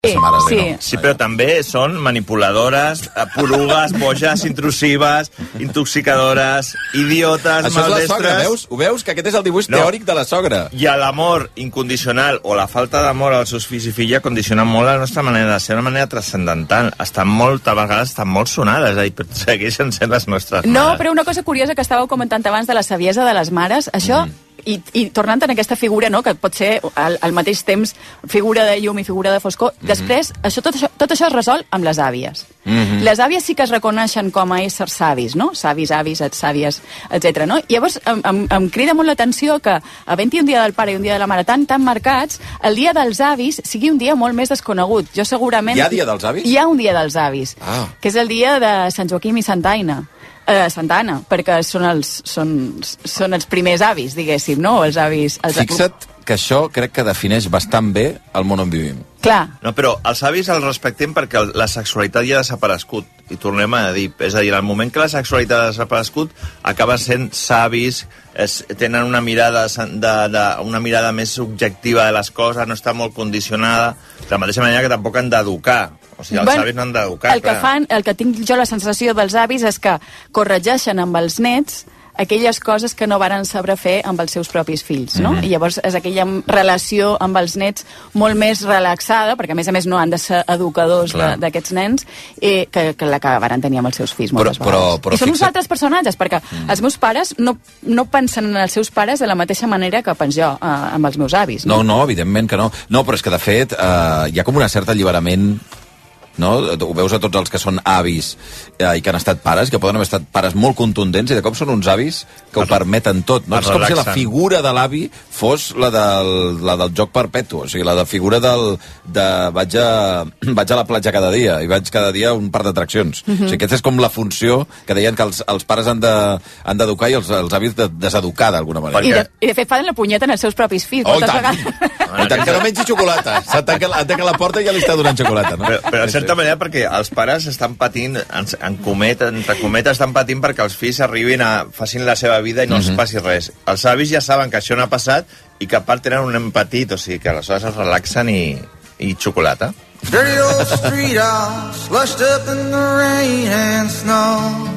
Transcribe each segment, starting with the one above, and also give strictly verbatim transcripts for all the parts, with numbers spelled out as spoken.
Sí, sa mare, sí. no? Sí, però també són manipuladores, porugues, boges, intrusives, intoxicadores, idiotes, Això és la maldestres... sogra, veus? Ho veus? Que aquest és el dibuix No. teòric de la sogra. I l'amor incondicional o la falta d'amor als seus fills i filles condiciona molt la nostra manera de ser, una manera transcendental. Estan molt, a vegades estan molt sonades, eh? I segueixen sent les nostres mares. No, però una cosa curiosa que estàveu comentant abans de la saviesa de les mares, això... Mm. I, i tornant en aquesta figura, no?, que pot ser al, al mateix temps figura de llum i figura de foscor, mm -hmm. després això, tot, això, tot això es resol amb les àvies. Mm -hmm. Les àvies sí que es reconeixen com a éssers savis, no? Savis, avis, sàvies, etcètera. No? I llavors em, em, em crida molt l'atenció que, havent-hi un dia del pare i un dia de la mare tan, tan marcats, el dia dels avis sigui un dia molt més desconegut. Jo segurament... Hi ha dia dels avis? Hi ha un dia dels avis, ah. que és el dia de Sant Joaquim i Santa Aina. Uh, Santa Anna, perquè són els, són, són els primers avis, diguéssim, no? Els avis... Els... Fixa't que això crec que defineix bastant bé el món on vivim. Clar. No, però els avis els respectem perquè la sexualitat ja ha desaparegut. I tornem a dir, és a dir, al moment que la sexualitat ha desaparegut, acaben sent savis, es, tenen una mirada, de, de, una mirada més objectiva de les coses, no està molt condicionada, de la mateixa manera que tampoc han d'educar. O sigui, els bueno, avis no han d'educar. El que fan, el que tinc jo la sensació dels avis és que corregeixen amb els nets aquelles coses que no varen saber fer amb els seus propis fills, no? Mm -hmm. I llavors és aquella relació amb els nets molt més relaxada, perquè a més a més no han de ser educadors d'aquests nens, eh, que, que la que varen tenir amb els seus fills moltes però, però, vegades. però, I són fixa't... uns altres personatges, perquè mm. els meus pares no, no pensen en els seus pares de la mateixa manera que penso jo eh, amb els meus avis. No, no, no, evidentment que no. No, però és que de fet eh, hi ha com un cert alliberament, no? Ho veus a tots els que són avis eh, i que han estat pares, que poden haver estat pares molt contundents, i de cop són uns avis que ho permeten tot, no? És com si la figura de l'avi fos la del, la del joc perpetu, o sigui, la de figura del, de vaig a, vaig a la platja cada dia, i vaig cada dia a un parc d'atraccions. Mm -hmm. O sigui, aquesta és com la funció que deien que els, els pares han de, han d'educar i els, els avis de deseducar, d'alguna manera. I de, I de fet fan la punyeta en els seus propis fills. Oh, tant! Oh, tant, que no mengi xocolata. S'ha tancat la porta i ja li està donant xocolata, no? Però, però en certa manera, perquè els pares estan patint, en, en comet, entre cometes, estan patint perquè els fills arribin a... facin la seva vida i no els passi res. Els avis ja saben que això no ha passat i que a part tenen un nen petit, o sigui que aleshores es relaxen i, i xocolata. Dirty old street all slushed up in the rain and snow.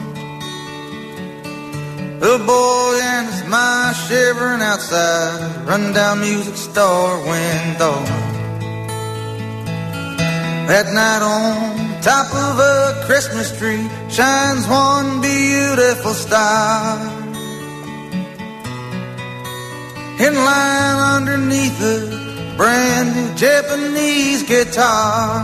A boy and his mind shivering outside a rundown music store window. At night on top of a Christmas tree shines one beautiful star. In line underneath a brand new Japanese guitar.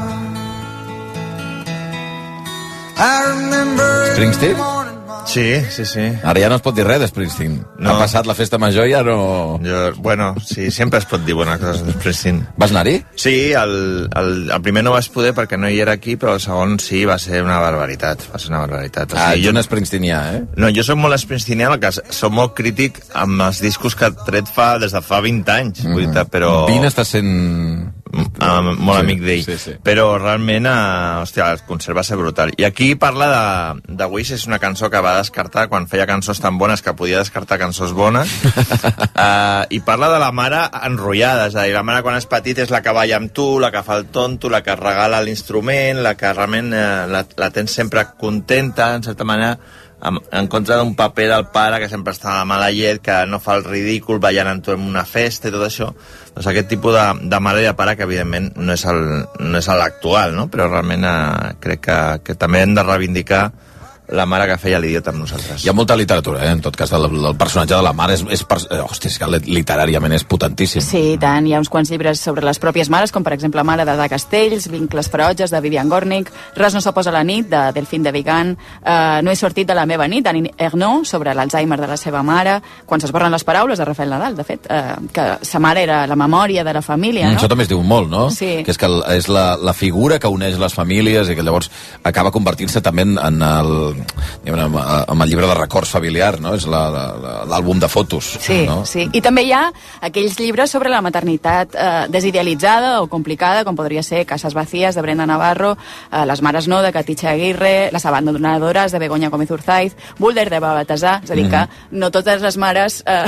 I remember Springsteen? Sí, sí, sí. Ara ja no es pot dir res de Springsteen. No. Ha passat la festa major i ja no... Jo, bueno, sí, sempre es pot dir bones coses de Springsteen. Vas anar-hi? Sí, el, el, el primer no vaig poder perquè no hi era aquí, però el segon sí, va ser una barbaritat. Va ser una barbaritat. O sigui, ah, jo jo no Springsteenià, eh? No, jo soc molt Springsteenià, el que soc molt crític amb els discos que ha tret fa des de fa vint anys, mm. vull dir, però... vint està sent... Uh, molt sí, amic d'ell, sí, sí. però realment uh, hòstia, el concert va ser brutal. I aquí parla de, de Wish, és una cançó que va descartar quan feia cançons tan bones que podia descartar cançons bones. uh, i parla de la mare enrotllada, és a dir, la mare quan és petit és la que balla amb tu, la que fa el tonto, la que et regala l'instrument, la que realment uh, la, la tens sempre contenta, en certa manera, en, en contra d'un paper del pare que sempre està a la mala llet, que no fa el ridícul ballant amb tu en una festa i tot això. Doncs aquest tipus de, de mare i de pare que evidentment no és el, no és l'actual, no? Però realment eh, crec que, que també hem de reivindicar la mare que feia l'idiota amb nosaltres. Hi ha molta literatura, eh? En tot cas, del, del personatge de la mare és, és, per... hòstia, és que literàriament és potentíssim. Sí, i tant. Hi ha uns quants llibres sobre les pròpies mares, com per exemple Mare de Da Castells, Vincles ferotges, de Vivian Gornick, Res no s'oposa a la nit, de Delphine de Vigan, uh, No he sortit de la meva nit, d'Annie Ernaux, sobre l'Alzheimer de la seva mare, Quan s'esborren les paraules, de Rafael Nadal, de fet, uh, que sa mare era la memòria de la família, mm, no? Això també es diu molt, no? Sí. Que és que és la, la figura que uneix les famílies i que llavors acaba convertint-se també en, en el amb, amb el llibre de records familiar, no? És l'àlbum de fotos. Sí, no? sí. I també hi ha aquells llibres sobre la maternitat eh, desidealitzada o complicada, com podria ser Casas Vacías, de Brenda Navarro, eh, Les mares no, de Katicha Aguirre, Las abandonadoras, de Begoña Gómez Urzaiz, Boulder, de Baltasar. És a dir, que no totes les mares eh,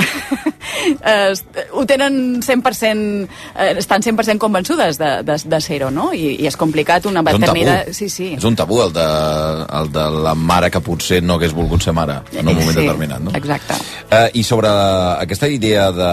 eh, ho tenen cent per cent, eh, estan cent per cent convençudes de, de, de ser-ho, no? I, I és complicat una maternitat... Sí, sí. És un tabú el de, el de la mare que potser no hagués volgut ser mare en un moment sí, determinat, no? Exacte. Eh, I sobre aquesta idea de...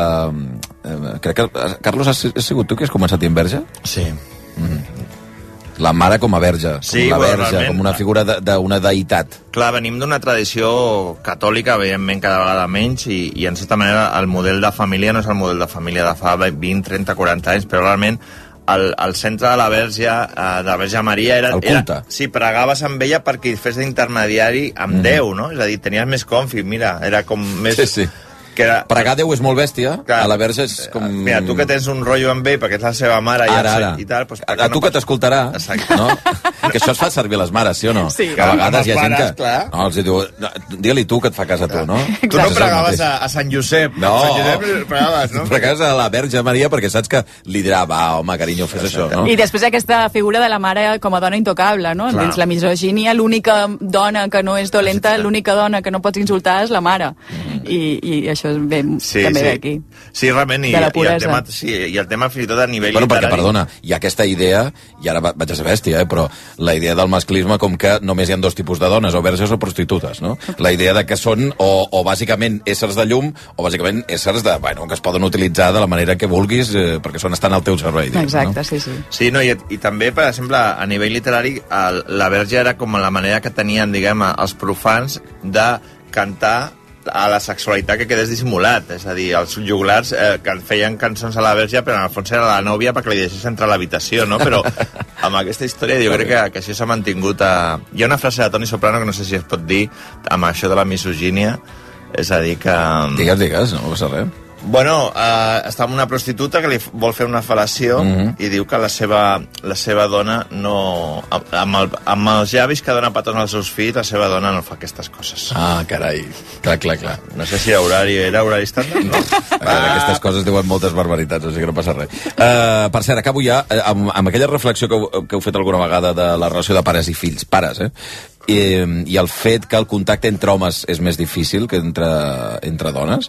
Eh, crec que, Carlos, has, has sigut tu que has començat a Verge? Sí. Mm. La mare com a verge, com sí, la verge, realment, com una figura d'una de, deïtat. Clar, venim d'una tradició catòlica, evidentment cada vegada menys, i, i en certa manera el model de família no és el model de família de fa vint, trenta, quaranta anys, però realment el, el centre de la Verge, eh, de la Verge Maria era... El culte. Era, sí, pregaves amb ella perquè fes d'intermediari amb mm. Déu, no? És a dir, tenies més confi, mira, era com més... Sí, sí. Que era... Pregar Déu és molt bèstia, clar, a la Verge és com... Mira, tu que tens un rotllo amb ell perquè és la seva mare ara, i, ara. i tal... Doncs, a, a tu no que pots... t'escoltarà, no? Que això es fa servir les mares, sí o no? Sí. A vegades hi ha gent pares, que... clar. No, els diu... No, digue-li tu que et fa cas a tu, no? Tu no pregaves a, a Sant Josep. No. A Sant Josep pregaves, no? Pregaves a la Verge Maria perquè saps que li dirà, va, home, carinyo, fes això, no? I després aquesta figura de la mare com a dona intocable, no? Clar. Dins la misogínia, l'única dona que no és dolenta, l'única dona que no pots insultar és la mare. Mm. I, I això ve, sí, també sí. ve aquí. Sí, realment, i, de la i, el puresa. tema, sí, i el tema fins i tot a nivell Bueno, perquè, literari... perdona, hi ha aquesta idea, i ara va- vaig a ser bèstia, eh, però la idea del masclisme com que només hi ha dos tipus de dones, o verges o prostitutes, no? La idea de que són o, o bàsicament éssers de llum, o bàsicament éssers de, bueno, que es poden utilitzar de la manera que vulguis, eh, perquè són estan al teu servei. Diguem, Exacte, no? sí, sí. Sí, no, i, i també, per exemple, a nivell literari, el, la Verge era com la manera que tenien, diguem, els profans de cantar a la sexualitat que quedés dissimulat, és a dir, els joglars eh, que feien cançons a la Verge, però en el fons era la nòvia perquè li deixés entrar a l'habitació, no? Però amb aquesta història jo crec que, que això s'ha mantingut a... Hi ha una frase de Toni Soprano que no sé si es pot dir amb això de la misogínia, és a dir que... Digues, digues, no passa res. Bueno, eh, està amb una prostituta que li vol fer una fel·lació Mhm. i diu que la seva, la seva dona no... Amb, el, amb els llavis que dona petons als seus fills, la seva dona no fa aquestes coses. Ah, carai. Clar, clar, clar. No sé si era horari, era horari estàndard? No. Ah. Aquestes coses diuen moltes barbaritats, o sigui que no passa res. Uh, per cert, acabo ja eh, amb, amb aquella reflexió que heu, que heu fet alguna vegada de la relació de pares i fills. Pares, eh? I, i el fet que el contacte entre homes és més difícil que entre, entre dones.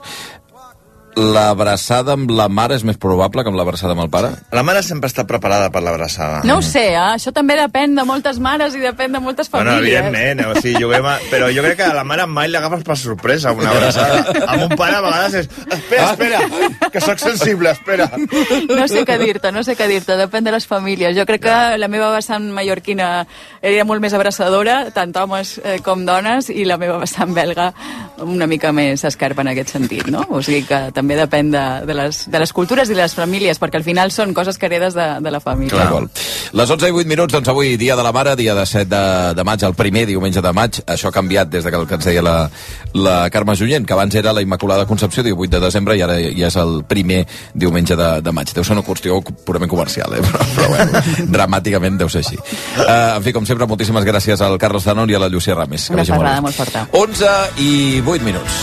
L'abraçada amb la mare és més probable que amb l'abraçada amb el pare? La mare sempre està preparada per l'abraçada. No ho sé, eh? Això també depèn de moltes mares i depèn de moltes Bueno, famílies. evidentment, o sigui, juguem a... però jo crec que a la mare mai l'agafes per sorpresa, una abraçada. Amb un pare a vegades és... Espera, espera, que sóc sensible, espera. No sé què dir-te, no sé què dir-te, depèn de les famílies. Jo crec que la meva vessant mallorquina era molt més abraçadora, tant homes eh, com dones, i la meva vessant belga una mica més escarpa en aquest sentit, no? O sigui que també depèn de, de, les, de les cultures i de les famílies, perquè al final són coses que heredes de, de la família. Clar. Les onze i vuit minuts, doncs avui dia de la mare, dia de set de, de maig, el primer diumenge de maig. Això ha canviat des de que el que ens deia la, la Carme Junyent, que abans era la Immaculada Concepció, divuit de desembre, i ara ja és el primer diumenge de, de maig. Deu ser una qüestió purament comercial, eh? però, però bueno, dramàticament deu ser així. Uh, en fi, com sempre, moltíssimes gràcies al Carlos Zanon i a la Llucia Ramis. Una parrada molt forta. onze i vuit minuts.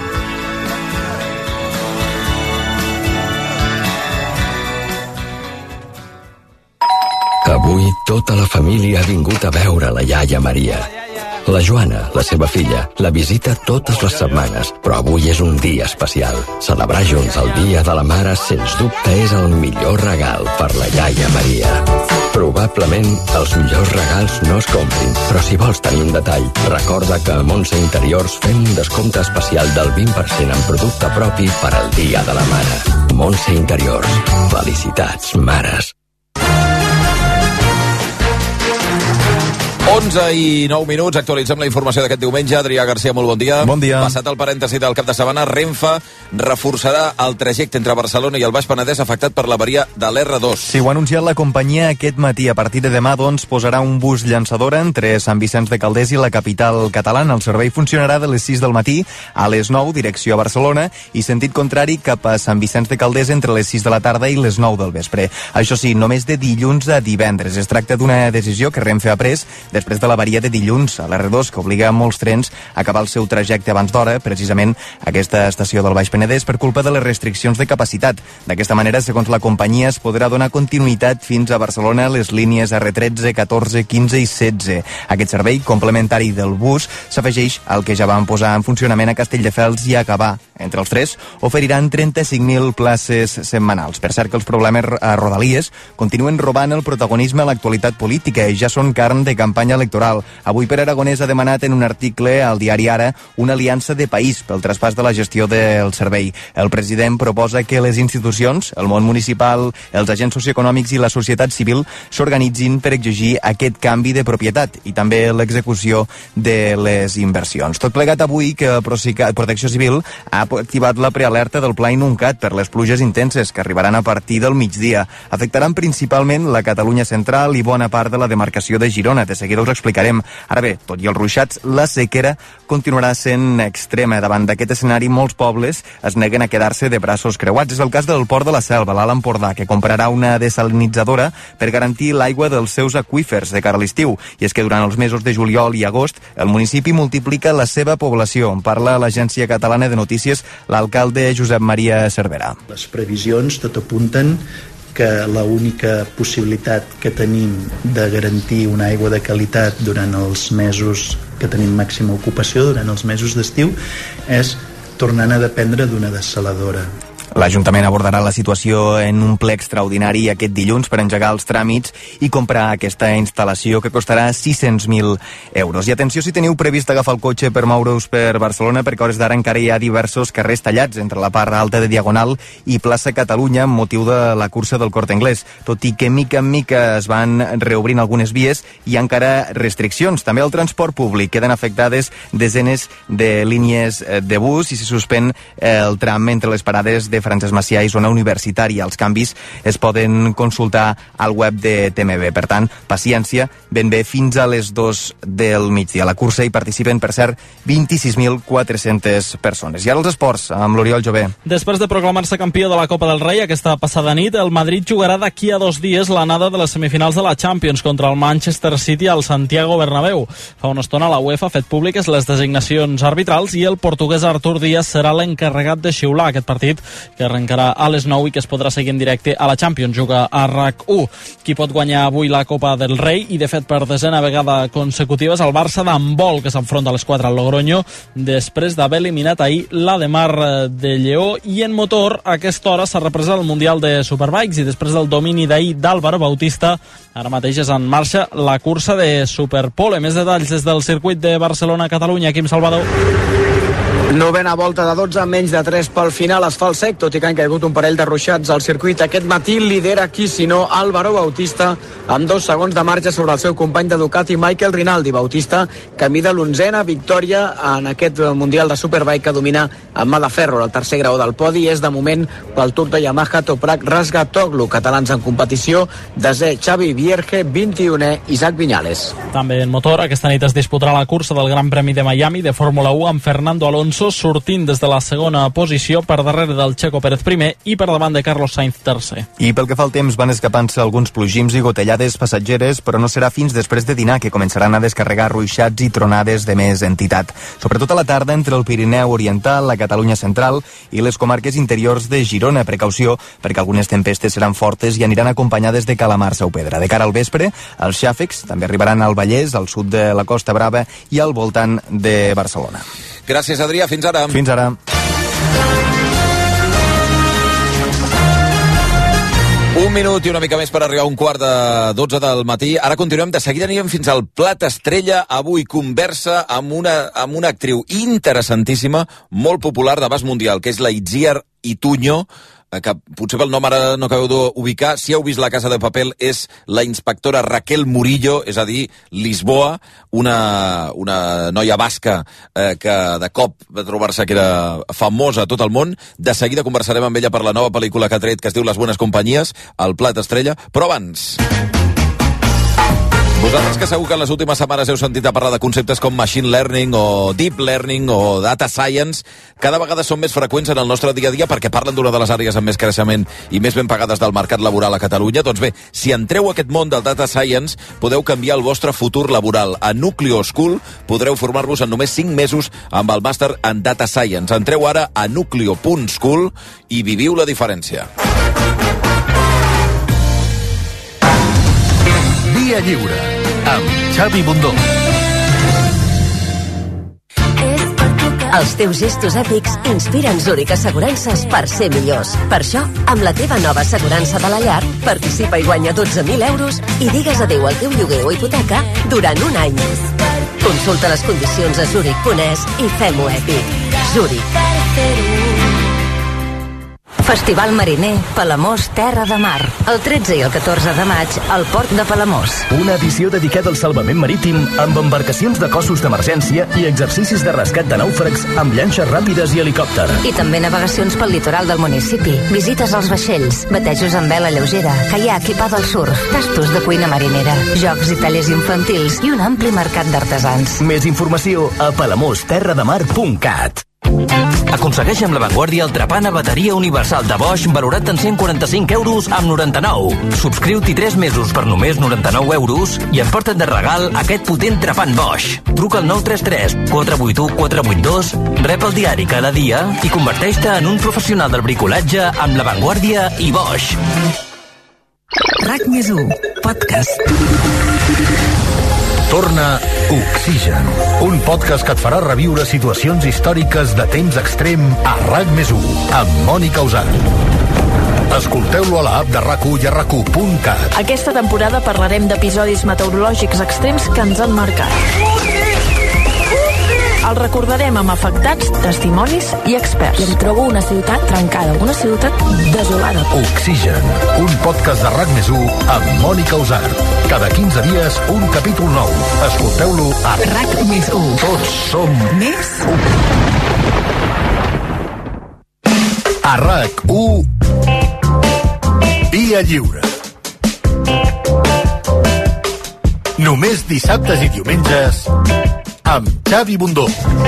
Avui tota la família ha vingut a veure la iaia Maria. La Joana, la seva filla, la visita totes les setmanes, però avui és un dia especial. Celebrar junts el Dia de la Mare, sens dubte, és el millor regal per la iaia Maria. Probablement els millors regals no es comprin, però si vols tenir un detall, recorda que a Montse Interiors fem un descompte especial del vint per cent en producte propi per al Dia de la Mare. Montse Interiors. Felicitats, mares. onze i nou minuts, actualitzem la informació d'aquest diumenge. Adrià Garcia, molt bon dia. Bon dia. Passat el parèntesi del cap de setmana, Renfe reforçarà el trajecte entre Barcelona i el Baix Penedès afectat per l'averia de l'erre dos. Sí, ho ha anunciat la companyia aquest matí. A partir de demà, doncs, posarà un bus llançadora entre Sant Vicenç de Calders i la capital catalana. El servei funcionarà de les sis del matí a les nou, direcció a Barcelona, i sentit contrari cap a Sant Vicenç de Calders entre les sis de la tarda i les nou del vespre. Això sí, només de dilluns a divendres. Es tracta d'una decisió que Renfe ha pres després després de l'averia de dilluns a l'erre dos, que obliga molts trens a acabar el seu trajecte abans d'hora, precisament aquesta estació del Baix Penedès, per culpa de les restriccions de capacitat. D'aquesta manera, segons la companyia, es podrà donar continuïtat fins a Barcelona a les línies erre tretze, catorze, quinze i setze. Aquest servei complementari del bus s'afegeix al que ja van posar en funcionament a Castelldefels i a Gavà. Entre els tres, oferiran trenta-cinc mil places setmanals. Per cert que els problemes a Rodalies continuen robant el protagonisme a l'actualitat política i ja són carn de campanya electoral. Avui Pere Aragonès ha demanat en un article al diari Ara una aliança de país pel traspàs de la gestió del servei. El president proposa que les institucions, el món municipal, els agents socioeconòmics i la societat civil s'organitzin per exigir aquest canvi de propietat i també l'execució de les inversions. Tot plegat avui que Protecció Civil ha activat la prealerta del Pla Inuncat per les pluges intenses que arribaran a partir del migdia. Afectaran principalment la Catalunya central i bona part de la demarcació de Girona. De seguida us explicarem. Ara bé, tot i els ruixats, la sequera continuarà sent extrema. Davant d'aquest escenari, molts pobles es neguen a quedar-se de braços creuats. És el cas del Port de la Selva, l'Alt Empordà, que comprarà una desalinitzadora per garantir l'aigua dels seus aqüífers de cara a l'estiu. I és que durant els mesos de juliol i agost, el municipi multiplica la seva població. En parla l'Agència Catalana de Notícies l'alcalde Josep Maria Cervera. Les previsions tot apunten que l'única possibilitat que tenim de garantir una aigua de qualitat durant els mesos que tenim màxima ocupació, durant els mesos d'estiu, és tornant a dependre d'una dessaladora. L'Ajuntament abordarà la situació en un ple extraordinari aquest dilluns per engegar els tràmits i comprar aquesta instal·lació que costarà sis-cents mil euros. I atenció si teniu previst agafar el cotxe per moure-us per Barcelona, perquè a hores d'ara encara hi ha diversos carrers tallats entre la part alta de Diagonal i plaça Catalunya amb motiu de la cursa del Corte Inglés. Tot i que mica en mica es van reobrint algunes vies, hi ha encara restriccions. També al transport públic queden afectades desenes de línies de bus i se suspèn el tram entre les parades de Francesc Macià i zona universitària. Els canvis es poden consultar al web de T M B. Per tant, paciència, ben bé fins a les dos del migdia. A la cursa hi participen, per cert, vint-i-sis mil quatre-centes persones. I ara els esports, amb l'Oriol Jové. Després de proclamar-se campió de la Copa del Rei aquesta passada nit, el Madrid jugarà d'aquí a dos dies l'anada de les semifinals de la Champions contra el Manchester City al Santiago Bernabéu. Fa una estona la UEFA ha fet públiques les designacions arbitrals i el portuguès Artur Díaz serà l'encarregat de xiular aquest partit que arrencarà a les nou i que es podrà seguir en directe a la Champions. Juga a RAC u. Qui pot guanyar avui la Copa del Rei i, de fet, per desena vegada consecutiva és el Barça d'handbol, que s'enfronta a les quatre al Logroño després d'haver eliminat ahir la de Mar de Lleó. I en motor, a aquesta hora s'ha reprès el Mundial de Superbikes i després del domini d'ahir d'Álvaro Bautista, ara mateix és en marxa la cursa de Superpole. Més detalls des del circuit de Barcelona-Catalunya. Quim Salvador. Novena volta de dotze, menys de tres pel final, asfalt sec, tot i que han caigut un parell de ruixats al circuit. Aquest matí lidera qui, si no, Álvaro Bautista, amb dos segons de marge sobre el seu company de Ducati, Michael Rinaldi. Bautista camí de l'onzena victòria en aquest Mundial de Superbike que domina amb mà de ferro. El tercer grau del podi és, de moment, pel Tour de Yamaha Toprak Razgatoglu. Catalans en competició, desè Xavi Vierge, vint-i-unè Isaac Viñales. També en motor, aquesta nit es disputarà la cursa del Gran Premi de Miami de Fórmula u amb Fernando Alonso sortint des de la segona posició per darrere del Checo Pérez primer i per davant de Carlos Sainz tercer. I pel que fa al temps van escapant-se alguns plogims i gotellades passatgeres, però no serà fins després de dinar que començaran a descarregar ruixats i tronades de més entitat. Sobretot a la tarda entre el Pirineu Oriental, la Catalunya Central i les comarques interiors de Girona. Precaució perquè algunes tempestes seran fortes i aniran acompanyades de calamars o pedra. De cara al vespre, els xàfecs també arribaran al Vallès, al sud de la Costa Brava i al voltant de Barcelona. Gràcies, Adrià. Fins ara. Fins ara. Un minut i una mica més per arribar a un quart de dotze del matí. Ara continuem, de seguida anirem fins al Plat Estrella. Avui conversa amb una, amb una actriu interessantíssima, molt popular d'abast mundial, que és la Itziar Ituño, que potser pel nom ara no acabeu d'ubicar. Si heu vist La Casa de Papel, és la inspectora Raquel Murillo, és a dir, Lisboa, una, una noia basca eh, que de cop va trobar-se que era famosa a tot el món. De seguida conversarem amb ella per la nova pel·lícula que ha tret, que es diu Les Buenas Companyies, al Plat Estrella. Però abans... Vosaltres que segur que en les últimes setmanes heu sentit a parlar de conceptes com machine learning o deep learning o data science, cada vegada són més freqüents en el nostre dia a dia perquè parlen d'una de les àrees amb més creixement i més ben pagades del mercat laboral a Catalunya. Doncs bé, si entreu a aquest món del data science, podeu canviar el vostre futur laboral. A Nucleo School podreu formar-vos en només cinc mesos amb el màster en data science. Entreu ara a nucleo punt school i viviu la diferència. Via Lliure, amb Xavi Bundó. Els teus gestos èpics inspiren Zurich Assegurances per ser millors. Per això, amb la teva nova assegurança de la llar, participa i guanya dotze mil euros i digues adéu al teu lloguer o hipoteca durant un any. Consulta les condicions a zurich punt es i fem-ho èpic. Zurich. Festival Mariner, Palamós, Terra de Mar. El tretze i el catorze de maig, al port de Palamós. Una edició dedicada al salvament marítim amb embarcacions de cossos d'emergència i exercicis de rescat de nàufrags amb llanxes ràpides i helicòpter. I també navegacions pel litoral del municipi, visites als vaixells, batejos amb vela lleugera, caiac i pa del surf, tastos de cuina marinera, jocs i tallers infantils i un ampli mercat d'artesans. Més informació a palamós terra de mar punt cat. Aconsegueix amb La Vanguardia el Trapana bateria universal de Bosch valorat en cent quaranta-cinc euros amb noranta-nou. Subscriu-t'hi tres mesos per només noranta-nou euros i emporta't de regal aquest potent trapant Bosch. Truca al nou tres tres quatre vuit u quatre vuit dos, rep el diari cada dia i converteix-te en un professional del bricolatge amb La Vanguardia i Bosch. RAC més u, podcast. Torna Oxigen, un podcast que et farà reviure situacions històriques de temps extrem a RAC més u, amb Mònica Usart. Escolteu-lo a l'app de RAC u i a rac u punt cat. Aquesta temporada parlarem d'episodis meteorològics extrems que ens han marcat. El recordarem amb afectats, testimonis i experts. I em trobo una ciutat trencada, una ciutat desolada. Oxigen, un podcast de RAC més u amb Mònica Usart. Cada quinze dies, un capítol nou. Escolteu-lo a RAC més u. Tots som més u. A RAC u, Via Lliure. Només dissabtes i diumenges amb Xavi Bundó.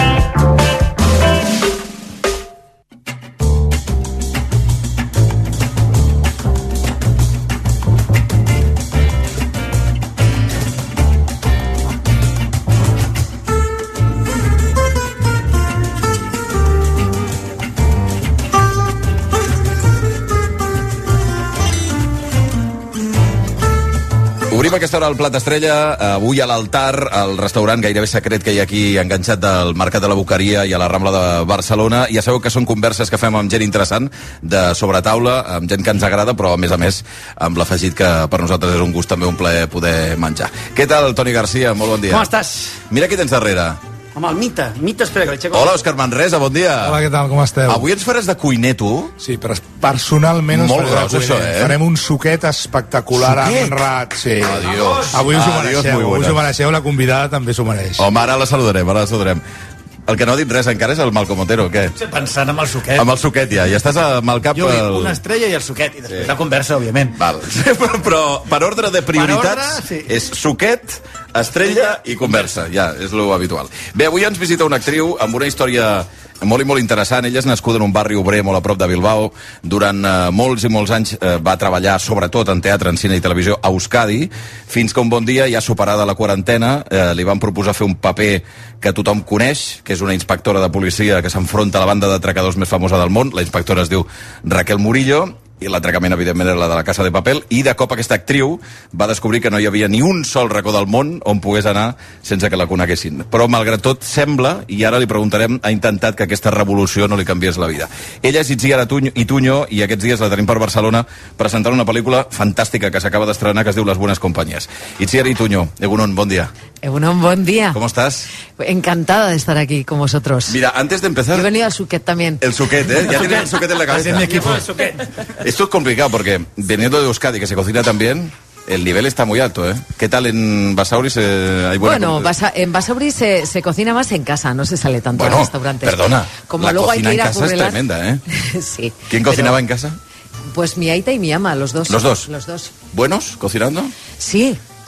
Obrim aquesta hora al Plat Estrella, avui a l'Altar, el restaurant gairebé secret que hi ha aquí enganxat del Mercat de la Boqueria i a la Rambla de Barcelona. Ja sabeu que són converses que fem amb gent interessant, de sobretaula, amb gent que ens agrada, però a més a més amb l'afegit que per nosaltres és un gust, també un plaer poder menjar. Què tal, Toni Garcia? Molt bon dia. Com estàs? Mira qui tens darrere. Home, el Mita. Mita, espera, que l'aixeco. Hola, Òscar Manresa, bon dia. Hola, què tal, com esteu? Avui ens faràs de cuiner, tu? Sí, però personalment us Molt faré gros, de cuiner. això, eh? Farem un suquet espectacular Suquet? amb rat. Sí. Adiós. Avui us ho Adiós, mereixeu, muy buenas. us ho mereixeu, la convidada també s'ho mereix. Home, ara la saludarem, ara la saludarem. El que no ha dit res encara és el Malcom Otero, què? Pensant amb el suquet. Amb el suquet ja, ja estàs amb el cap... Jo el... una estrella i el suquet, i després Sí. la conversa, òbviament. Val. Però per ordre de prioritats ordre, sí. és suquet, estrella i conversa. Ja, és lo habitual. Bé, avui ens visita una actriu amb una història molt i molt interessant. Ella és nascuda en un barri obrer molt a prop de Bilbao. Durant eh, molts i molts anys eh, va treballar sobretot en teatre, en cine i televisió a Euskadi, fins que un bon dia, ja superada la quarantena, eh, li van proposar fer un paper que tothom coneix, que és una inspectora de policia que s'enfronta a la banda d'atracadors més famosa del món. La inspectora es diu Raquel Murillo, i l'atracament, evidentment, era la de la Casa de Papel, i de cop aquesta actriu va descobrir que no hi havia ni un sol racó del món on pogués anar sense que la coneguessin. Però, malgrat tot, sembla, i ara li preguntarem, ha intentat que aquesta revolució no li canviés la vida. Ella és Itziar Ituño, i aquests dies la tenim per Barcelona presentant una pel·lícula fantàstica que s'acaba d'estrenar, que es diu Les Buenas Compañías. Itziar Ituño, Egunon, bon día. Egunon, buen día. ¿Cómo estás? Encantada de estar aquí con vosotros. Mira, antes de empezar... Yo he venido al Suquet también. El Suquet, ¿eh? Ya tienes el Suquet en la cabeza. Es mi equipo. El suquet. Esto es complicado porque veniendo de Euskadi, que se cocina tan bien, el nivel está muy alto, ¿eh? ¿Qué tal en Basauris? Eh, hay buena Bueno, comida? Basa- en Basauri se, se cocina más en casa, no se sale tanto Bueno, a restaurantes. perdona, Como la luego hay cocina que ir en a casa es currelar. tremenda, ¿eh? Sí. ¿Quién pero- cocinaba en casa? Pues mi aita y mi ama, los dos. ¿Los dos? Los dos. ¿Buenos cocinando? Sí,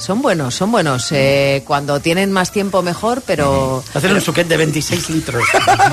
Son buenos, son buenos. Eh, cuando tienen más tiempo mejor, pero... Hacer un suquet de veintiséis litros.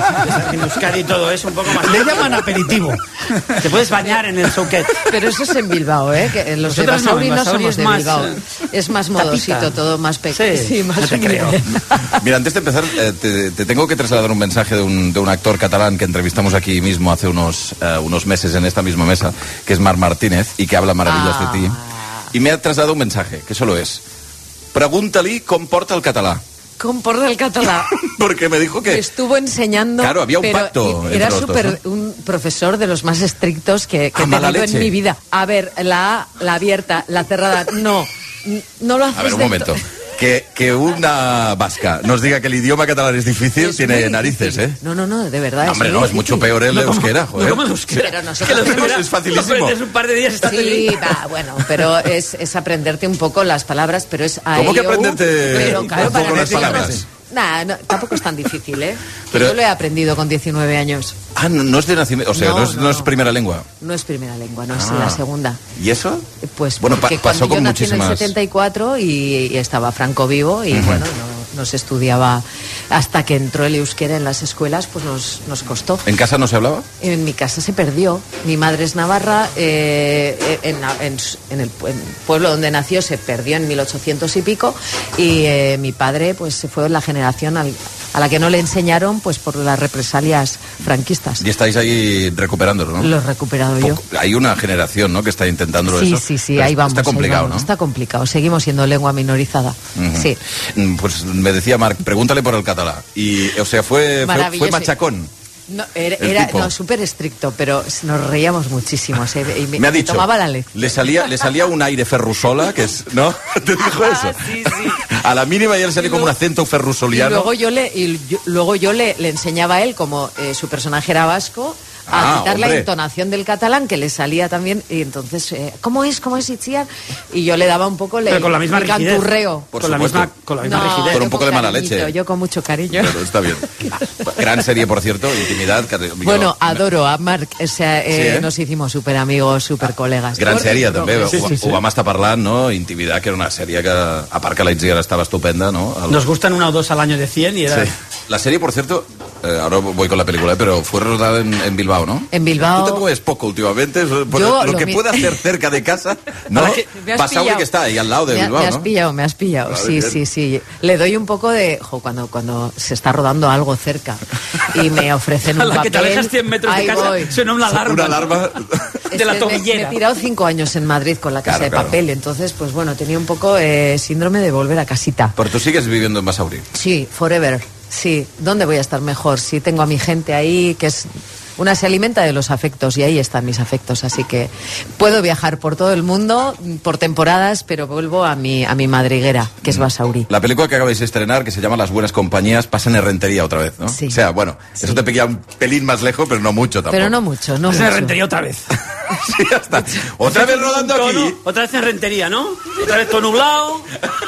En Euskadi todo es un poco más... Le llaman aperitivo. Te puedes bañar en el suquet. Pero eso es en Bilbao, ¿eh? Que los de Nosotros no, Basauri en no, Basauri somos es de más, Bilbao. eh, Es más modosito, tapita. todo más pequeño. Sí, Sí, más no te creo. Mira, antes de empezar, eh, te, te tengo que trasladar un mensaje de un, de un actor catalán que entrevistamos aquí mismo hace unos, eh, unos meses en esta misma mesa, que es Marc Martínez, y que habla maravillas Ah. de ti. Y me ha trasladado un mensaje, que solo es: pregúntale com porta el català. Con por del catalán. Porque me dijo que... Estuvo enseñando. Claro, había un pero pacto Era entre los dos, súper un profesor de los más estrictos que, que Ah, he mala tenido leche. en mi vida. A ver, la A, la abierta, la cerrada, no. N- No lo haces A ver, un del momento. to- Que, que una vasca nos diga que el idioma catalán es difícil, Es tiene muy narices, ¿eh? No, no, no, de verdad. No, hombre, muy no, es difícil. mucho peor el No, ¿cómo? euskera, joder. No, ¿cómo el euskera? Pero nosotros Que lo tenemos- euskera es facilísimo. lo aprendes un par de días y estás Sí, va, bueno, pero es, es aprenderte un poco las palabras, pero es a ¿Cómo que E I O U, aprenderte pero, claro, un para poco las aprender- palabras? Nah, no, tampoco es tan difícil, ¿eh? Pero- Yo lo he aprendido con diecinueve años. Ah, no, no es de nacimiento, o sea, no, No, es, no no. es primera lengua. No es primera lengua, no es Ah. la segunda. ¿Y eso? Pues Bueno, pa- porque pasó cuando con yo nací en el muchísimas- setenta y cuatro y, y estaba Franco vivo y Ujú. bueno, no, no se estudiaba hasta que entró el euskera en las escuelas, pues nos, nos costó. ¿En casa no se hablaba? En mi casa se perdió. Mi madre es navarra. eh, en, en- en el pue- en el pueblo donde nació se perdió en mil ochocientos y pico. Y eh, mi padre pues se fue en la generación al- a la que no le enseñaron pues por las represalias franquistas. Y estáis ahí recuperándolo, ¿no? Lo he recuperado yo. Hay una generación, ¿no?, que está intentándolo Sí, eso. sí, sí, Pero ahí vamos. Está ahí complicado, vamos. ¿no? Está complicado. Seguimos siendo lengua minorizada. Ujú. Sí. Mm, Pues me decía Marc, pregúntale por el catalán. Y, o sea, fue, fue, Maravilloso. fue machacón. No, era El era- tipo. no, súper estricto, pero nos reíamos muchísimo. se- y me, Me ha me dicho, tomaba la lección. le salía, le salía un aire ferrusola, que es, ¿no? ¿Te dijo eso? sí, sí. A la mínima ya le salía como un acento Y ferrusoliano. luego yo le, y yo- luego yo le, le enseñaba a él, como eh, su personaje era vasco, a Ah, quitar la hombre. entonación del catalán, que le salía también, y entonces, eh, ¿cómo es? ¿Cómo es Itziar? Y yo le daba un poco le, Pero con la misma el rigidez. canturreo. Por con, la supuesto. misma, con la misma No, rigidez. Con yo un poco de mala cariñito, leche. Yo con mucho cariño. Pero está bien. Gran serie, por cierto, Intimidad. que- yo- Bueno, adoro a Marc, o sea, eh, Sí, ¿eh? nos hicimos súper amigos, súper colegas. Gran sèrie, també. Sí, sí, sí. Ho vam estar parlant, no? Intimidat, que era una sèrie que, a part que la Itziar estava estupenda, no? El- Nos gustan una o dos al año de cien y era... Sí. La serie, por cierto, eh, ahora voy con la película, eh, pero fue rodada en, en Bilbao, ¿no? En Bilbao. Tú te mueves poco últimamente, eso- por Yo lo lo que mi- pueda hacer cerca de casa, ¿no? Ahora que me has Basauri, pillado. que está ahí al lado de me, ha- Bilbao, me has ¿no? pillado, me has pillado. Vale, sí, bien. sí, sí. Le doy un poco de... Jo, cuando, cuando se está rodando algo cerca y me ofrecen A un la que te papel, alejas cien metros de ahí casa, voy. suena una alarma. Una alarma. Es de la que me- Me, tobillera. he tirado cinco años en Madrid con la casa Claro, de claro. papel, entonces, pues bueno, tenía un poco eh, síndrome de volver a casita. Pero tú sigues viviendo en Basauri. Sí, forever. Sí, ¿dónde voy a estar mejor? Sí, tengo a mi gente ahí, que es... Una se alimenta de los afectos y ahí están mis afectos, así que puedo viajar por todo el mundo por temporadas, pero vuelvo a mi, a mi madriguera, que es Basauri. La película que acabáis de estrenar, que se llama Las Buenas Compañías, pasa en Rentería otra vez, ¿no? Sí. O sea, bueno, eso te pilla un pelín más lejos, pero no mucho tampoco. Pero no mucho, no Es en mucho. Rentería otra vez. Sí, ya está. Otra vez rodando Tono, aquí. Otra vez en Rentería, ¿no? Otra vez todo nublado.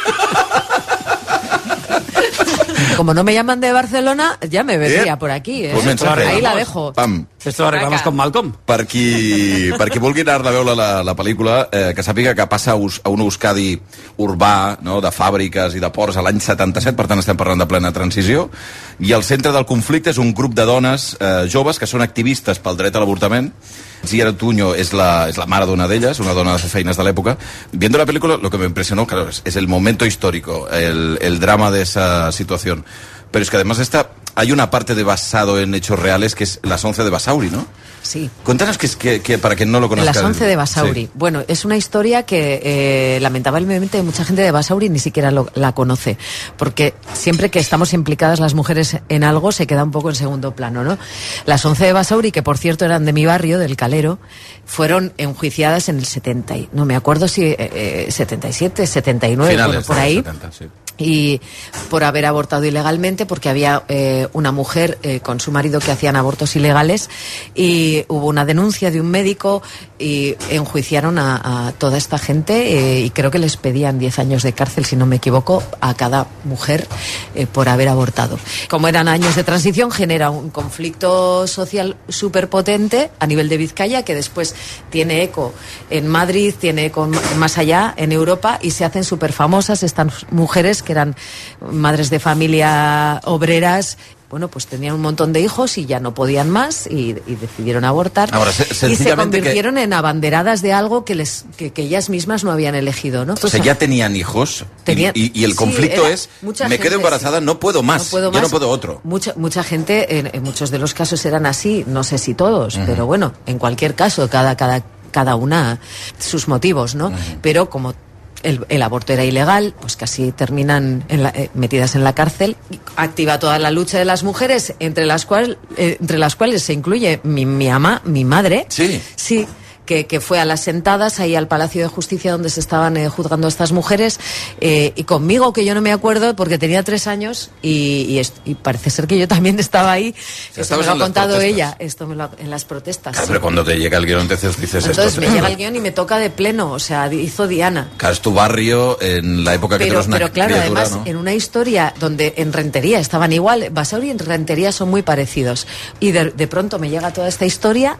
Como no me llaman de Barcelona, ya me vendría Eh, por aquí, ¿eh? pues mensaje. Ahí la dejo. Pam. Esto lo arreglamos Acá. con Malcolm. Per qui, per qui vulgui anar a veure la, la pel·lícula, eh, que sàpiga que passa a, Us, a un Euskadi urbà, no?, de fàbriques i de ports a l'any setanta-set, per tant estem parlant de plena transició, i el centre del conflicte és un grup de dones eh, joves que són activistes pel dret a l'avortament. Ziara Tuño es la, es la mare d'una d'elles, una dona de feines de l'època. Viendo la película, lo que me impresionó, claro, es, es el momento histórico, el, el drama de esa situación. Pero es que además esta, hay una parte de basado en hechos reales que es Las once de Basauri, ¿no? Sí. Cuéntanos que, es- que, que para quien no lo conozca. Las once de Basauri. Sí. Bueno, es una historia que eh, lamentablemente mucha gente de Basauri ni siquiera lo- la conoce, porque siempre que estamos implicadas las mujeres en algo se queda un poco en segundo plano, ¿no? Las once de Basauri, que por cierto eran de mi barrio, del Calero, fueron enjuiciadas en el setenta, y- no me acuerdo si eh, eh, setenta y siete, setenta y nueve, Finales bueno, por de los ahí. setenta, sí. y por haber abortado ilegalmente, porque había eh, una mujer eh, con su marido que hacían abortos ilegales, y hubo una denuncia de un médico y enjuiciaron a, a toda esta gente, eh, y creo que les pedían diez años de cárcel, si no me equivoco, a cada mujer eh, por haber abortado. Como eran años de transición, genera un conflicto social súper potente a nivel de Vizcaya, que después tiene eco en Madrid, tiene eco más allá, en Europa, y se hacen súper famosas estas mujeres que eran madres de familia obreras. Bueno, pues tenían un montón de hijos y ya no podían más y, y decidieron abortar. Ahora, se, y se convirtieron que... en abanderadas de algo que les que, que ellas mismas no habían elegido, ¿no? O sea, ya tenían hijos tenían, y, y el conflicto sí, es, me gente, quedo embarazada, sí. no puedo más, no puedo ya más. no puedo otro. Mucha, mucha gente, en, en muchos de los casos eran así, no sé si todos, uh-huh. pero bueno, en cualquier caso, cada, cada, cada una sus motivos, ¿no? Uh-huh. Pero como El, el aborto era ilegal, pues casi terminan en la, eh, metidas en la cárcel. Activa toda la lucha de las mujeres, entre las, cual, eh, entre las cuales se incluye mi, mi ama, mi madre. Sí. Sí. Que, que fue a las sentadas ahí al Palacio de Justicia donde se estaban eh, juzgando a estas mujeres, eh, y conmigo, que yo no me acuerdo porque tenía tres años y, y, est- y parece ser que yo también estaba ahí. O sea, esto me lo ha contado ella, esto me lo ha, en las protestas. Claro, sí. pero cuando te llega el guión entonces dices Entonces esto. me llega el guión y me toca de pleno, o sea, hizo Diana. Claro, es tu barrio en la época que Pero, tú eres una pero claro, criatura, además, ¿no? en una historia donde en Rentería estaban igual, Basauri y en Rentería son muy parecidos. Y de, de pronto me llega toda esta historia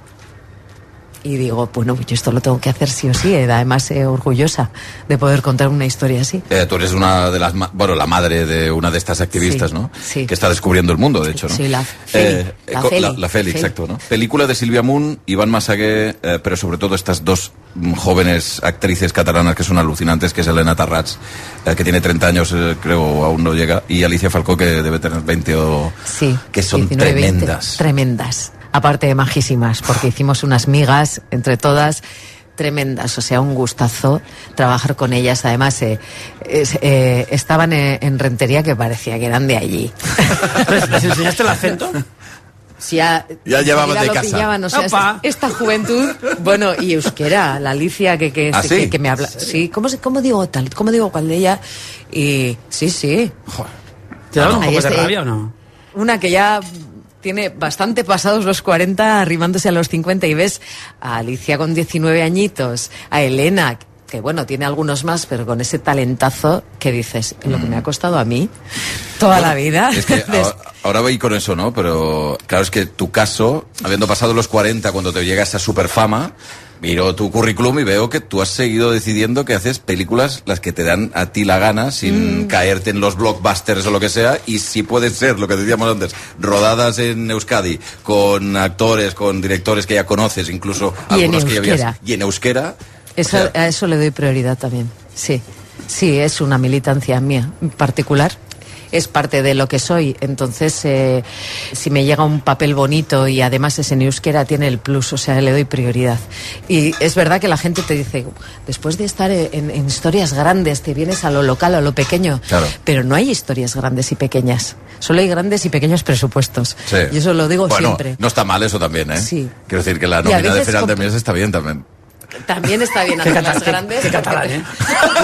y digo, bueno, yo esto lo tengo que hacer sí o sí, eh, además eh, orgullosa de poder contar una historia así. Eh, tú eres una de las, ma- bueno, la madre de una de estas activistas, Sí, ¿no? sí. Que está descubriendo el mundo, de hecho, ¿no? Sí, la Feli. Eh, La co- Feli. La, la Feli, Feli. exacto, ¿no? Película de Silvia Moon, Iván Massagué, eh, pero sobre todo estas dos mm, jóvenes actrices catalanas que son alucinantes, que es Elena Tarrats, eh, que tiene treinta años, eh, creo, aún no llega, y Alicia Falcó, que debe tener veinte o... Sí. Que son diecinueve, veinte, tremendas. Tremendas. Aparte de majísimas, porque hicimos unas migas entre todas tremendas, o sea, un gustazo trabajar con ellas. Además, eh, es, eh, estaban en, en Rentería que parecía que eran de allí. ¿Les enseñaste el acento? Si ya, Ya llevaban enseguida de lo casa. pillaban, o sea, Opa. esta, esta juventud, bueno, y euskera, la Alicia que, que, ¿Ah, que, sí? que me habla. Sí, ¿cómo, se- cómo digo tal? ¿Cómo digo cuál de ella? Y sí, sí. ¿Te daba un Ahí poco de este- rabia o no? Una que ya tiene bastante pasados los cuarenta, arrimándose a los cincuenta, y ves a Alicia con diecinueve añitos, a Elena, que bueno, tiene algunos más, pero con ese talentazo que dices, lo que me ha costado a mí toda Bueno, la vida. Es que ahora, ahora voy con eso, ¿no? Pero claro, es que tu caso, habiendo pasado los cuarenta, cuando te llega esa superfama, miro tu currículum y veo que tú has seguido decidiendo que haces películas las que te dan a ti la gana, sin Mm. caerte en los blockbusters o lo que sea, y si puede ser, lo que decíamos antes, rodadas en Euskadi, con actores, con directores que ya conoces, incluso Y en algunos que ya euskera. habías... Y en euskera. Eso, o sea, a eso le doy prioridad también, sí. Sí, es una militancia mía en particular. Es parte de lo que soy. Entonces, eh, si me llega un papel bonito y además es en euskera, tiene el plus, o sea, le doy prioridad. Y es verdad que la gente te dice, después de estar en, en historias grandes, te vienes a lo local, a lo pequeño. Claro. Pero no hay historias grandes y pequeñas. Solo hay grandes y pequeños presupuestos. sí. Y eso lo digo bueno, siempre. no está mal eso también, ¿eh? Sí. Quiero decir que la Y a nómina de veces final de comp- mes está bien también. También está bien Qué hacerlas catalán, qué- grandes. qué catalán, ¿eh?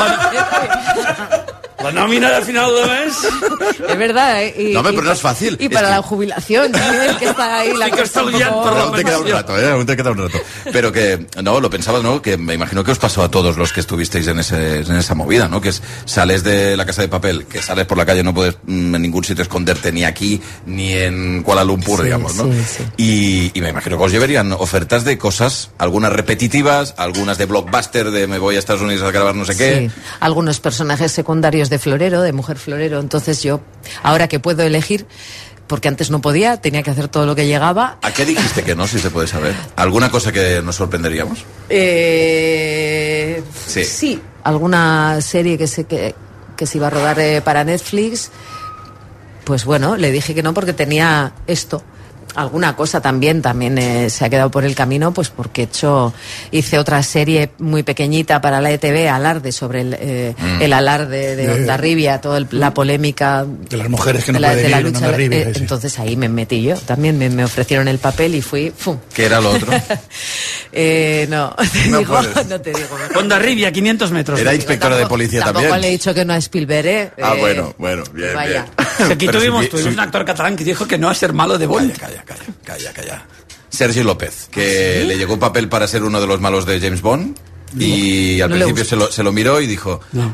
La nómina del final de mes. Es verdad, ¿eh? Y, No, hombre, y pero no pa- es fácil. Y Es para que- la jubilación también, que está ahí la Sí que cosa un está liando, poco- Pero aún te queda un rato, ¿eh? Aún te queda un rato. Pero que, no, lo pensabas, ¿no? Que me imagino que os pasó a todos los que estuvisteis en, ese, en esa movida, ¿no? Que es, sales de la Casa de Papel, que sales por la calle, no puedes mm, en ningún sitio esconderte, ni aquí, ni en Kuala Lumpur, Sí, digamos, ¿no? sí, sí. Y, y me imagino que os llevarían ofertas de cosas, algunas repetitivas, algunas de blockbuster, de me voy a Estados Unidos a grabar no sé qué. Sí, algunos personajes secundarios de florero, de mujer florero. Entonces yo, ahora que puedo elegir, porque antes no podía, tenía que hacer todo lo que llegaba. ¿A qué dijiste que no, si se puede saber? ¿Alguna cosa que nos sorprenderíamos? Eh, Sí. sí, alguna serie que se, que, que se iba a rodar eh, para Netflix. Pues bueno, le dije que no porque tenía esto. alguna cosa también, también eh, se ha quedado por el camino, pues porque he hecho, hice otra serie muy pequeñita para la E T V, Alarde, sobre el, eh, mm. el alarde de Hondarribia, toda el, la polémica de las mujeres que no la, pueden de la ir lucha, en Hondarribia. eh, Sí. Entonces ahí me metí yo, también me, me ofrecieron el papel y fui, ¡fum! ¿Qué era lo otro? eh, no, te No digo, puedes. no te digo. Hondarribia, quinientos metros. Era inspectora de policía Tampoco también. le he dicho que no a Spielberg, ¿eh? Ah, Eh, bueno, bueno, bien, vaya. bien. Aquí Pero tuvimos, si- tuvimos si- un actor catalán que dijo que no va a ser malo de Bond. Calla, calla, calla, calla, calla. Sergi López, que ¿Sí? le llegó un papel para ser uno de los malos de James Bond y al No le principio gusta. se lo, se lo miró y dijo... No.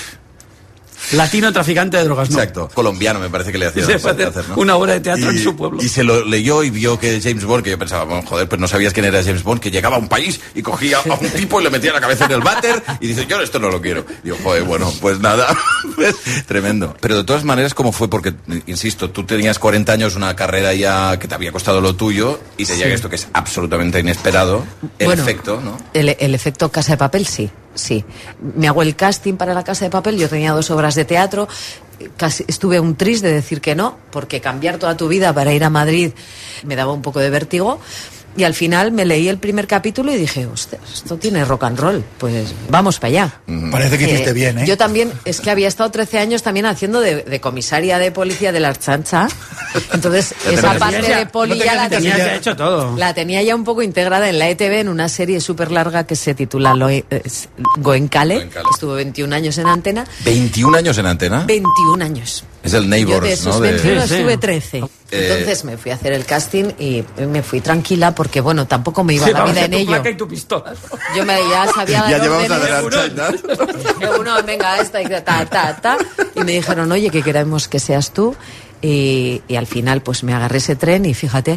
Latino traficante de drogas, no. Exacto, colombiano me parece que le hacía Se fue a hacer hacer, ¿no? una obra de teatro y, en su pueblo. Y se lo leyó y vio que James Bond, que yo pensaba, bueno, joder, pues no sabías quién era James Bond, que llegaba a un país y cogía a un tipo y le metía la cabeza en el váter y dice, yo esto no lo quiero. Y yo, joder, bueno, pues nada, pues tremendo. Pero de todas maneras, ¿cómo fue? Porque, insisto, tú tenías cuarenta años, una carrera ya que te había costado lo tuyo y te Sí. llega esto que es absolutamente inesperado, el Bueno, efecto, ¿no? El, el efecto Casa de Papel, sí, sí. Me hago el casting para la Casa de Papel, yo tenía dos obras de teatro, casi estuve un tris de decir que no, porque cambiar toda tu vida para ir a Madrid me daba un poco de vértigo. Y al final me leí el primer capítulo y dije, hostia, esto tiene rock and roll, pues vamos para allá. Parece que hiciste bien, ¿eh? Yo también, es que había estado trece años también haciendo de, de comisaria de policía de la Archancha, entonces Ya esa tenías- parte ya- de poli no te ya creas la que tenías tenía, ya hecho todo. la tenía ya un poco integrada en la E T V en una serie súper larga que se titula Loe- eh, Goenkale, Goenkale. que estuvo veintiún años en antena, veintiún años en antena. veintiún años. Es el Yo Neighbors, de esos ¿no? De- veintiuno Sí, sí. estuve trece. Eh, Entonces me fui a hacer el casting y me fui tranquila porque, bueno, tampoco me iba la vida en tu ello. placa y tu pistola. Yo me, ya sabía Ya dar llevamos a órdenes. ver Yo, uno, venga, esta y ta, ta, ta. Y me dijeron, oye, que queremos que seas tú. Y, y al final, pues me agarré ese tren y fíjate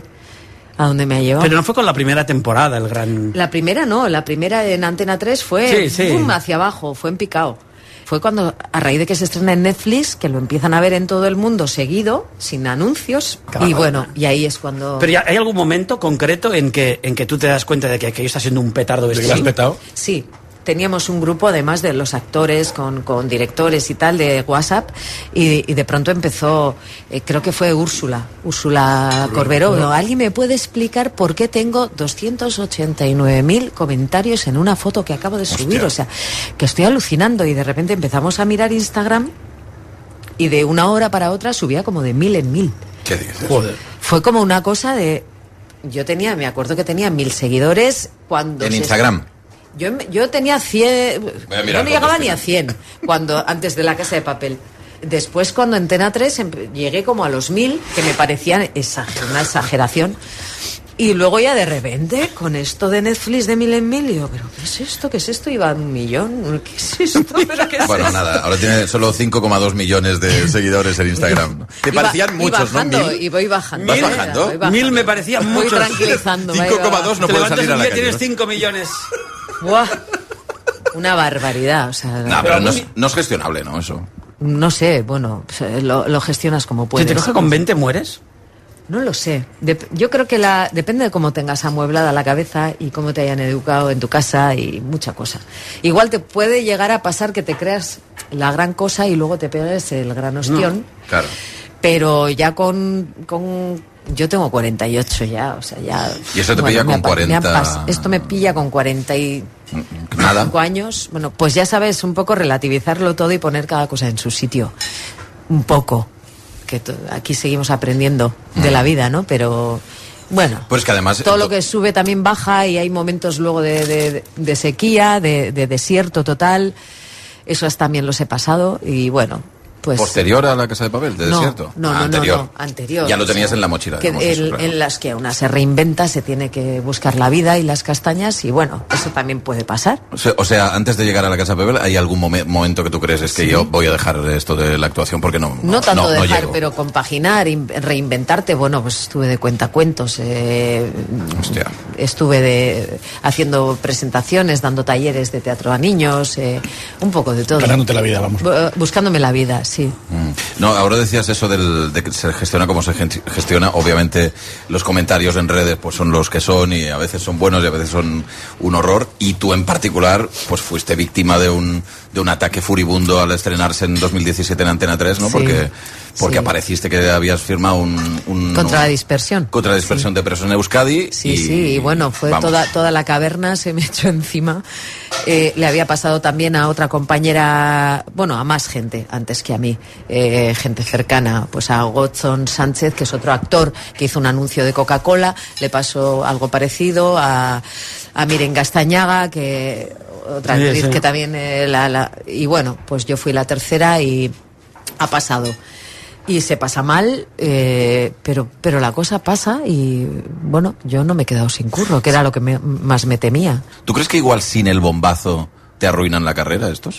a dónde me ha llevado. Pero no fue con la primera temporada el gran... La primera no, la primera en Antena tres fue Sí, sí. pum, hacia abajo, fue en picado. Fue cuando, a raíz de que se estrena en Netflix, que lo empiezan a ver en todo el mundo seguido, sin anuncios. Y bueno, y ahí es cuando... Pero ya, ¿hay algún momento concreto en que, en que tú te das cuenta de que aquello está siendo un petardo ¿De que lo bestial? has petado? Sí, teníamos un grupo, además de los actores, con, con directores y tal, de WhatsApp, y, y de pronto empezó, eh, creo que fue Úrsula, Úrsula Corberó. ¿No? ¿Alguien me puede explicar por qué tengo doscientos ochenta y nueve mil comentarios en una foto que acabo de subir? Hostia. O sea, que estoy alucinando, y de repente empezamos a mirar Instagram, y de una hora para otra subía como de mil en mil. ¿Qué dices? Joder. Fue como una cosa de... Yo tenía, me acuerdo que tenía mil seguidores cuando... En se- Instagram. yo, yo tenía cien, Voy a mirar no llegaba cuántos ni a tienes. cien cuando, antes de la Casa de Papel. Después, cuando en Antena tres empe- llegué como a los mil, que me parecían exager- una exageración. Y luego ya de repente, con esto de Netflix de mil en mil, yo, ¿pero qué es esto? ¿Qué es esto? Iba a un millón. ¿Qué es esto? ¿Pero qué es Bueno, esto? nada, ahora tiene solo cinco coma dos millones de seguidores en Instagram. ¿no? Te Iba- parecían y muchos, bajando, ¿no? Mil. Y voy bajando. ¿Vas Mil, bajando? voy bajando. Mil me parecían Voy muchos. tranquilizando. voy cinco coma dos no Te puedes levantas salir a un la día calle. tienes ¿no? cinco millones. Buah, una barbaridad. O sea, No, pero no es, no es gestionable, ¿no? Eso. no sé, bueno, lo, lo gestionas como Si puedes. te coge con veinte, mueres. No lo sé. Dep- yo creo que la, depende de cómo tengas amueblada la cabeza y cómo te hayan educado en tu casa y mucha cosa. Igual te puede llegar a pasar que te creas la gran cosa y luego te pegues el gran ostión. Claro. Pero ya con, con... Yo tengo cuarenta y ocho ya, o sea, ya... Y eso te pilla me con ha pa- me ha cuarenta. pas- Esto me pilla con cuarenta y Nada. cinco años. Bueno, pues ya sabes, un poco relativizarlo todo y poner cada cosa en su sitio. Un poco. Que to- aquí seguimos aprendiendo de la vida, ¿no? Pero bueno, Pues que además... todo lo que sube también baja y hay momentos luego de, de- de sequía, de, de desierto total. Eso es, también los he pasado y bueno, pues... ¿Posterior a la Casa de Papel, de No, desierto? no, Ah, no, no, anterior. no, anterior. Ya lo O sea, tenías en la mochila. que digamos, eso, el- claro. en las que una se reinventa, se tiene que buscar la vida y las castañas y bueno, eso también puede pasar. O sea, o sea, antes de llegar a la Casa de Papel, ¿hay algún momen- momento que tú crees es que Sí. yo voy a dejar esto de la actuación porque no... No, tanto no, no dejar, llego? pero compaginar, in- reinventarte. Bueno, pues estuve de cuentacuentos, eh, Hostia. estuve de, haciendo presentaciones, dando talleres de teatro a niños, eh, un poco de todo. Ganándote la vida, vamos. Bu- Buscándome la vida, sí. Mm. No, ahora decías eso del, de que se gestiona como se gen- gestiona. Obviamente los comentarios en redes pues son los que son y a veces son buenos y a veces son un horror. Y tú en particular pues fuiste víctima de un, de un ataque furibundo al estrenarse en dos mil diecisiete en Antena tres, ¿no? Sí. Porque, porque Sí. apareciste que habías firmado un... un Contra un, la dispersión. Contra la dispersión Sí. de presos en Euskadi. Sí, y, sí, y bueno, fue vamos. toda, toda la caverna, se me echó encima. Eh, le había pasado también a otra compañera, bueno, a más gente antes que a mí, eh, gente cercana, pues a Godson Sánchez, que es otro actor que hizo un anuncio de Coca-Cola, le pasó algo parecido a, a Miren Gastañaga, que otra Sí, actriz sí. que también eh, la, la, y bueno, pues yo fui la tercera y ha pasado. Y se pasa mal, eh, pero, pero la cosa pasa y, bueno, yo no me he quedado sin curro, que era lo que me- más me temía. ¿Tú crees que igual sin el bombazo te arruinan la carrera estos?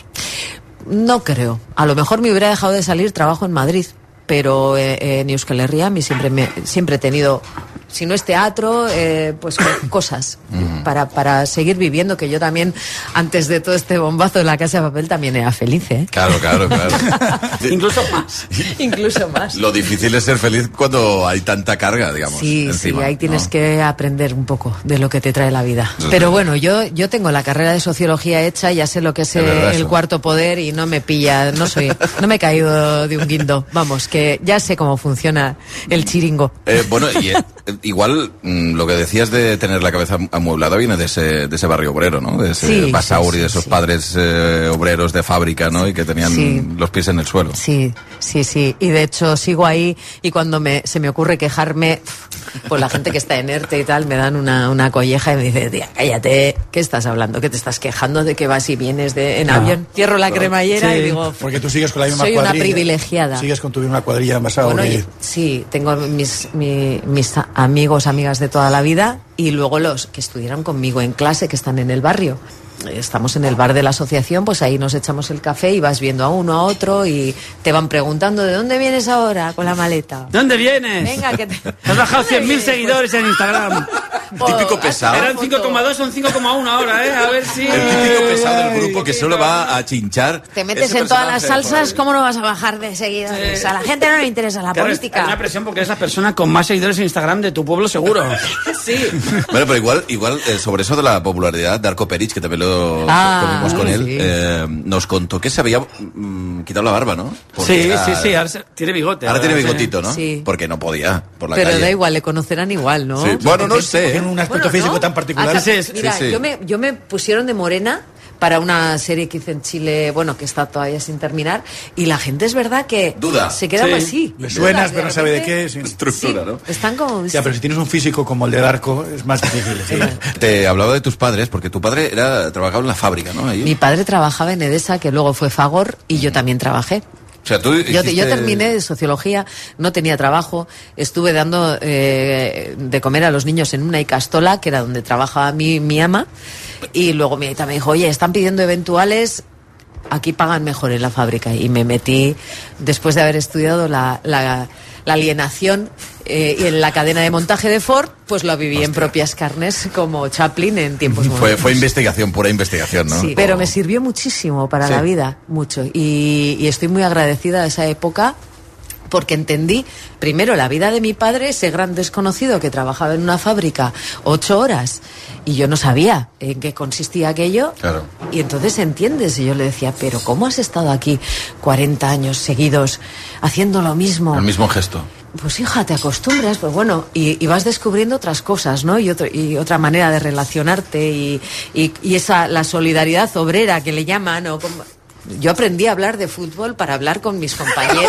No creo. A lo mejor me hubiera dejado de salir trabajo en Madrid, pero eh, en Euskal Herria a mí siempre, me, siempre he tenido, si no es teatro, eh, pues co- cosas para, para seguir viviendo, que yo también, antes de todo este bombazo de La Casa de Papel, también era feliz, ¿eh? Claro, claro, claro. Incluso más. Incluso más. Lo difícil es ser feliz cuando hay tanta carga, digamos. Sí, encima, sí, ahí tienes ¿no? que aprender un poco de lo que te trae la vida. Eso es Pero verdad. bueno, yo, yo tengo la carrera de sociología hecha, ya sé lo que es, Es eh, verdad el eso. cuarto poder y no me pilla, no soy, no me he caído de un guindo. Vamos, que ya sé cómo funciona el chiringo. Eh, bueno, y eh, igual mm, lo que decías de tener la cabeza amueblada viene de ese, de ese barrio obrero, ¿no? De ese Sí, Basauri, sí, de esos sí. padres eh, obreros de fábrica, ¿no? Y que tenían Sí. los pies en el suelo. Sí, sí, sí. Y de hecho sigo ahí y cuando me, se me ocurre quejarme, pues la gente que está en ERTE y tal me dan una, una colleja y me dice, tía, cállate, ¿qué estás hablando? ¿Qué te estás quejando de que vas y vienes de, en No. avión? Cierro la cremallera Sí, y digo, porque tú sigues con la misma soy una cuadrilla. privilegiada. Sigues con tu misma cuadrilla en Basauri. Bueno, y- sí, tengo mis, mi- mis a- amigos, amigas de toda la vida y luego los que estudiaron conmigo en clase, que están en el barrio. Estamos en el bar de la asociación, pues ahí nos echamos el café y vas viendo a uno, a otro y te van preguntando, ¿de dónde vienes ahora con la maleta? ¿De dónde vienes? Venga, que te... Has bajado ¿Dónde cien mil vienes? seguidores en Instagram. Típico pesado. Eran cinco coma dos, son cinco coma uno ahora, ¿eh? A ver si... El típico pesado del grupo que solo va a chinchar. Te metes ese en todas las personaje, salsas, joder. ¿cómo no vas a bajar de seguidores? A la gente no le interesa la Claro, política. Hay una presión porque es la persona con más seguidores en Instagram de tu pueblo, seguro. Sí. Bueno, pero igual, igual eh, sobre eso de la popularidad, Darko Peric, que también lo Ah, comimos con él, sí. eh, nos contó que se había mm, quitado la barba, ¿no? Porque Sí, era- sí, sí, ahora se- tiene bigote. Ahora tiene sí. bigotito, ¿no? Sí. Porque no podía, por la Pero calle. da igual, le conocerán igual, ¿no? Sí. Bueno, no sé. Tiene un aspecto Bueno, físico ¿no? tan particular. Ah, Sí, sí, Mira, sí, sí. Yo, me, yo me pusieron de morena para una serie que hice en Chile, bueno, que está todavía sin terminar, y la gente es verdad que Duda. se queda Sí. así. Le suenas, Duda, pero no sabe de repente- qué. sí. Estructura, ¿no? Están como... Ya, pero si tienes un físico como el de Darko, es más difícil. sí. Te hablaba de tus padres, porque tu padre era trabajaba en la fábrica, ¿no? Ahí. Mi padre trabajaba en Edesa, que luego fue Fagor, y yo también trabajé. O sea, tú Yo, hiciste- yo terminé de sociología, no tenía trabajo, estuve dando eh, de comer a los niños en una Icastola, que era donde trabajaba mi, mi ama, y luego mi aita me dijo, oye, están pidiendo eventuales, aquí pagan mejor en la fábrica. Y me metí, después de haber estudiado la, la, la alienación eh, y en la cadena de montaje de Ford, pues lo viví en propias carnes como Chaplin en tiempos Fue, modernos. fue investigación, pura investigación, ¿no? Sí, pero me sirvió muchísimo para Sí. la vida, mucho. Y, y estoy muy agradecida de esa época porque entendí, primero, la vida de mi padre, ese gran desconocido que trabajaba en una fábrica ocho horas y yo no sabía en qué consistía aquello. Claro. Y entonces entiendes, y yo le decía, pero ¿cómo has estado aquí cuarenta años seguidos haciendo lo mismo? El mismo gesto. Pues hija, te acostumbras, pues bueno, y, y vas descubriendo otras cosas, ¿no? Y, otro, y otra manera de relacionarte y, y, y esa, la solidaridad obrera que le llaman, o como... Yo aprendí a hablar de fútbol para hablar con mis compañeros.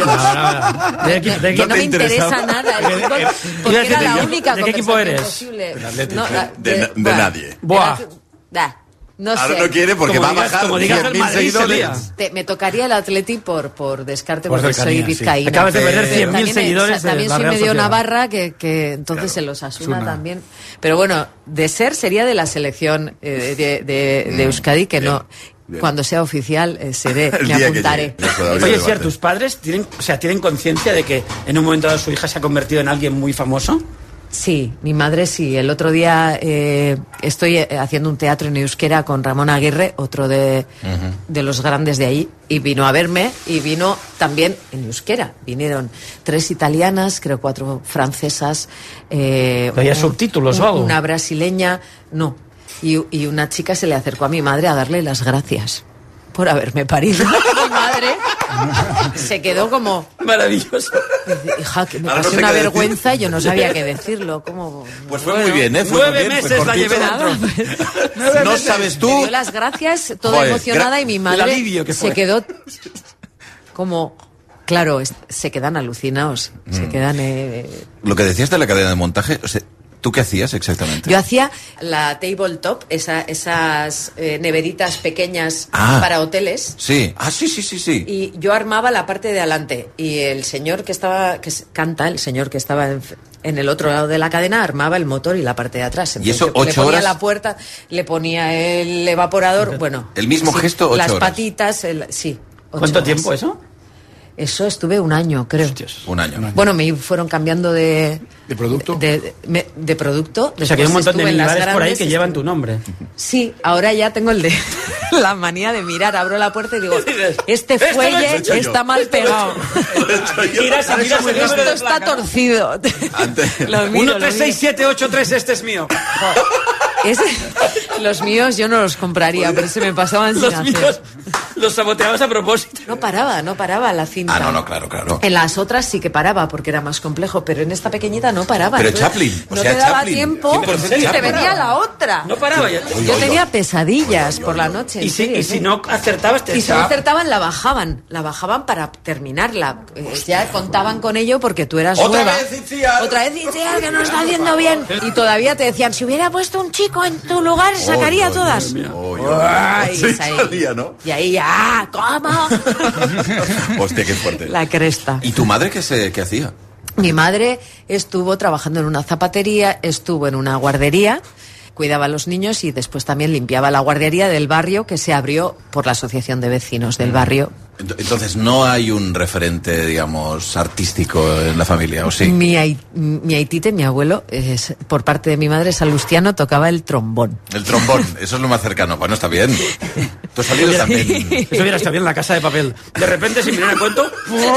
¿De qué- de que qué no te me interesa interesaba? nada el fútbol, Iba a porque decir, era ¿de la qué- única de qué equipo conversación eres? posible. Del Atlético. No, la- De, de bueno, nadie. Buah. da, no Ahora sé. no quiere porque Como va a digas- bajar como digas el cien mil Madrid, seguidores. sería. Te- me tocaría el Atleti por, por descarte, Por porque cercanía, soy sí. vizcaína. Acabas de perder Pero cien mil también, eh, seguidores de También la soy Real medio Sociedad. navarra, que, que entonces se los asuna también. Pero bueno, de ser sería de la selección eh, de, de, de Euskadi, que no... bien. Cuando sea oficial eh, seré, El me día que apuntaré. llegue. Eso habría Oye, debate. Siar, ¿tus padres tienen, o sea, tienen conciencia de que en un momento dado su hija se ha convertido en alguien muy famoso? Sí, mi madre sí. El otro día eh, estoy eh, haciendo un teatro en euskera con Ramón Aguirre, otro de, de los grandes de ahí, y vino a verme y vino también en euskera. Vinieron tres italianas, creo cuatro francesas. Eh, ¿Había un- subtítulos o un- algo? Una brasileña, no. Y, y una chica se le acercó a mi madre a darle las gracias por haberme parido. Mi madre se quedó como... Maravilloso. Hija, que me Ahora pasé no sé una qué vergüenza y yo no sabía qué decirlo. Como... Pues fue muy bien, ¿eh? Fue Nueve muy bien, meses fue la llevé cortito. dentro. No sabes tú... Me dio las gracias, toda Joder, emocionada, gra- y mi el madre alivio que fue. se quedó como... Claro, es- se quedan alucinados, se quedan... eh, Lo que decías de la cadena de montaje, o sea, ¿tú qué hacías exactamente? Yo hacía la tabletop, esa, esas eh, neveritas pequeñas Ah. para hoteles. Sí, ah, sí, sí, sí, sí. Y yo armaba la parte de adelante. Y el señor que estaba, que s- canta, el señor que estaba en, en el otro lado de la cadena, armaba el motor y la parte de atrás. ¿Y eso yo ocho le ponía horas? la puerta, le ponía el evaporador, bueno. ¿El mismo sí, gesto, ocho Las horas? patitas, el- sí. ocho ¿Cuánto horas. tiempo eso? Eso estuve un año, creo. Un año. Bueno, me fueron cambiando de... ¿De producto? De, de, me- de producto. O sea, que hay un Después montón de estuve en las lugares por ahí grandes, que llevan tu nombre. Sí, ahora ya tengo el de la manía de mirar, abro la puerta y digo, este Esto lo he fuelle hecho yo. está mal pegado. Giras y miras el número Esto de está placa. torcido. Lo miro, uno, lo tres, miro. seis, siete, ocho, tres, este es mío. Ese- los míos yo no los compraría, pero se me pasaban sin Los hacer. míos los saboteabas a propósito. No paraba, no paraba la cinta. Ah, no, no, claro, claro. En las otras sí que paraba porque era más complejo, pero en esta pequeñita no paraba. Pero Entonces, Chaplin, o no sea, te daba Chaplin, tiempo cien por ciento y te Chaplin. venía la otra. No paraba ya. Yo tenía pesadillas por la noche. Y en si, serio, y ¿eh? si no acertabas, te Y si no echaba. acertaban, la bajaban. La bajaban para terminarla. Eh, ya contaban con ello porque tú eras Otra nueva. vez, Itziar. Otra vez, Itziar, que no está haciendo bien. Y todavía te decían, si hubiera puesto un chico en tu lugar, sacaría Oh, todas. Dios mío. Oh, yo- Ay, Sí, es ahí. salía, ¿no? Y ahí ya, ¿cómo? Hostia, qué fuerte. La cresta. ¿Y tu madre qué, se, qué hacía? Mi madre estuvo trabajando en una zapatería, estuvo en una guardería, cuidaba a los niños y después también limpiaba la guardería del barrio que se abrió por la asociación de vecinos del barrio. Ent- Entonces, no hay un referente, digamos, artístico en la familia, ¿o sí? Mi, ai- mi aitite, mi abuelo, es, por parte de mi madre, salustiano, tocaba el trombón. El trombón, eso es lo más cercano. Bueno, está bien. Tú has salido también. Eso hubiera estado bien La Casa de Papel. De repente, sin mirar el cuento...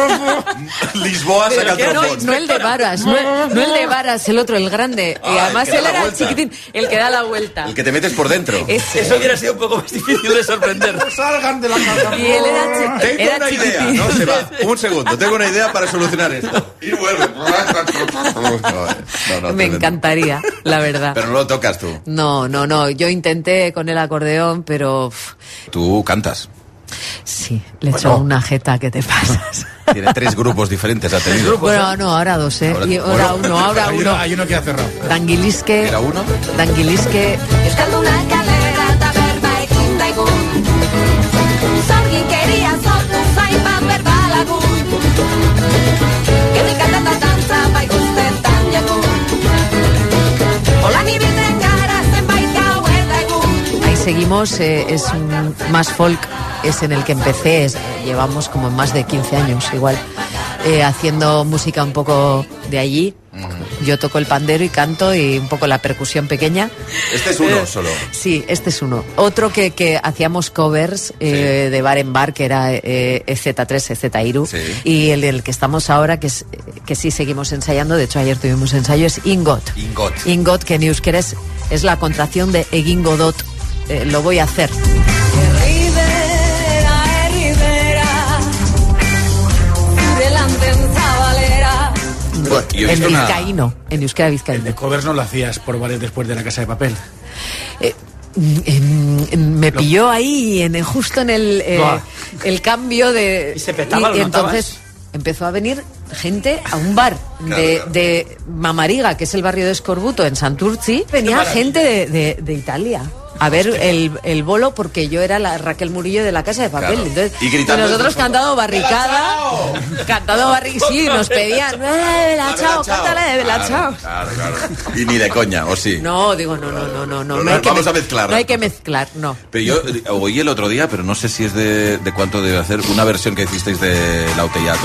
Lisboa Pero saca el que no, trombón. no el de Varas, no, no el de Varas, el otro, el grande. Ah, y además el que da él la era el vuelta. chiquitín, el que da la vuelta. El que te metes por dentro. Ese. Eso hubiera sido un poco más difícil de sorprender. Salgan de la casa. Y él era, chi- Tengo era una chiquitín. idea, ¿no? Se va. Un segundo, tengo una idea para solucionar esto. Y vuelve. No, no, no, Me tremendo. encantaría, la verdad. Pero no lo tocas tú. No, no, no. Yo intenté con el acordeón, pero uf, Tú cantas. sí, le echó una jeta que te pasas. Tiene tres grupos diferentes, ha tenido. Bueno, no, ahora dos, ¿eh? Ahora- Y ahora bueno. uno, ahora Hay uno. uno, hay uno que ha cerrado. Danguilisque. ¿Era uno? Danguilisque. Euskalduna kalera eta berba ekin daigun Zorgin keria sortu zain bat berba lagun Gerrikata eta dantza bai guztetan jagun Holan ibiltzen gara zenbait gau eta egun Ahí seguimos, eh, es un- más folk, es en el que empecé, es- llevamos como más de quince años igual, eh, haciendo música un poco de allí. Yo toco el pandero y canto y un poco la percusión pequeña. Este es uno Eh, solo. Sí, este es uno. Otro que, que hacíamos covers eh, de bar en bar, que era eh, E Z tres, E Z Iru. Sí. Y el del que estamos ahora, que, es, que sí seguimos ensayando, de hecho ayer tuvimos ensayo, es Ingot. Ingot. Ingot, que en euskera es, es la contracción de egingo dot. Eh, lo voy a hacer. Herribera, herribera Zure landen zabalera Yo he En visto una- vizcaíno, en euskera El de vizcaíno. covers no lo hacías por bares después de La Casa de Papel. Eh, em, em, me pilló ahí, en, justo en el, eh, Buah. el cambio de... Y se petaba, y ¿lo entonces empezó a venir gente a un bar Claro, de, claro. de Mamariga, que es el barrio de Escorbuto, en Santurci. Venía gente de, de- de Italia a ver el, el bolo, porque yo era la Raquel Murillo de La Casa de Papel. Claro. Entonces, Y gritando nosotros desde el fondo, cantando barricada, cantando barricada, sí, nos pedían, ¡eh, Bela Chao, cántala de Bela Chao! Claro, claro, claro. Y ni de coña, ¿o sí? No, digo, no, no, no, no, no. No, no hay que vamos a mez- mezclar. No hay que mezclar, no. Pero yo eh, oí el otro día, pero no sé si es de, de cuánto debe hacer, una versión que hicisteis de Lauteyatu.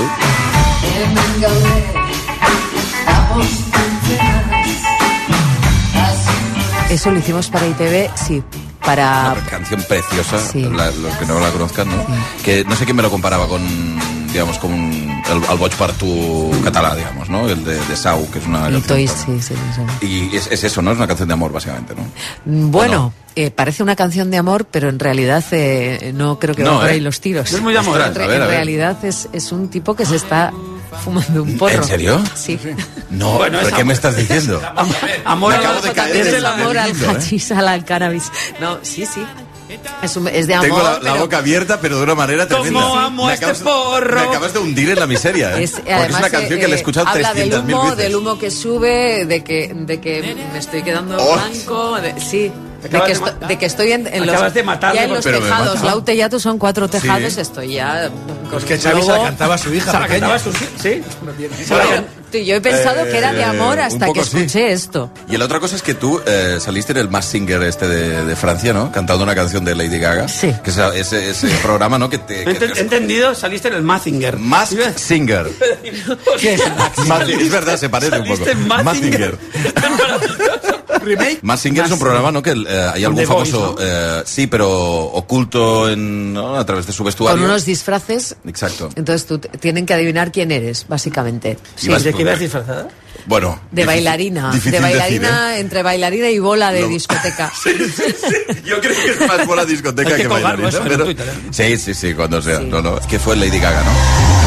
Eso lo hicimos para I T V, sí, para... Una canción preciosa, Sí. la- los que no la conozcan, ¿no? Que no sé quién me lo comparaba con, digamos, con el, el Boig per tu català, digamos, ¿no? El de, de Sau, que es una Y canción... Toys, sí, sí, sí. Y es, es eso, ¿no? Es una canción de amor, básicamente, ¿no? Bueno, eh, parece una canción de amor, pero en realidad eh, no creo que No, va por ¿eh? ahí los tiros. Es muy de amor. En, Ostras, a ver, a en ver. realidad es, es un tipo que se está fumando un porro. ¿En serio? Sí. No, Bueno, ¿pero es qué me amor. estás diciendo? Amor Me a acabo la de caer Es en el amor al lindo, ¿eh? hachís, al cannabis. No, sí, sí. Es, un- es de amor, Tengo la, la pero boca abierta, pero de una manera ¿Cómo tremenda. amo Me este acabas- porro? Me acabas de hundir en la miseria, ¿eh? Es, Porque además, es una canción eh, que le he eh, escuchado habla del trescientas mil humo, veces. del humo que sube, de que, de que me estoy quedando Oh. blanco, de- sí. De Acabas que, de esto- matar. de que estoy en, en los, Acabas de matarle ya en por- los Pero me tejados. mata. La Utellato son cuatro tejados, Sí. estoy ya... Pues que Xavi se la cantaba a su hija ¿Se la pequeña. cantaba a sus hijos? Sí. Yo, yo he pensado Eh, que era de amor un hasta poco que sí. escuché esto. Y la otra cosa es que tú eh, saliste en el Masked Singer este de, de Francia, ¿no? Cantando una canción de Lady Gaga. Sí. Que es ese, ese programa, ¿no? Que te... He que enten- te- he entendido, saliste en el Mazinger. Masked Singer. ¿Qué es el Mazinger? Mazinger, es verdad, se parece un poco. Saliste en Mazinger. Remake. Masked Singer es un programa, ¿no? Que eh, hay algún The Voice, famoso... ¿no? eh, sí, pero oculto en, ¿no? a través de su vestuario. Con unos disfraces, Exacto. entonces tú t- tienen que adivinar quién eres, básicamente. Y vas- ¿De qué ibas disfrazada? Bueno. De difícil- bailarina, difícil de decir, bailarina, ¿eh? entre bailarina y bola de Lo- discoteca. Sí, sí, sí. Yo creo que es más buena discoteca Hay que que colgarlo bailarina. eso en pero- Twitter, ¿eh? Sí, sí, sí, cuando sea. Sí. No, no, es que fue Lady Gaga, ¿no?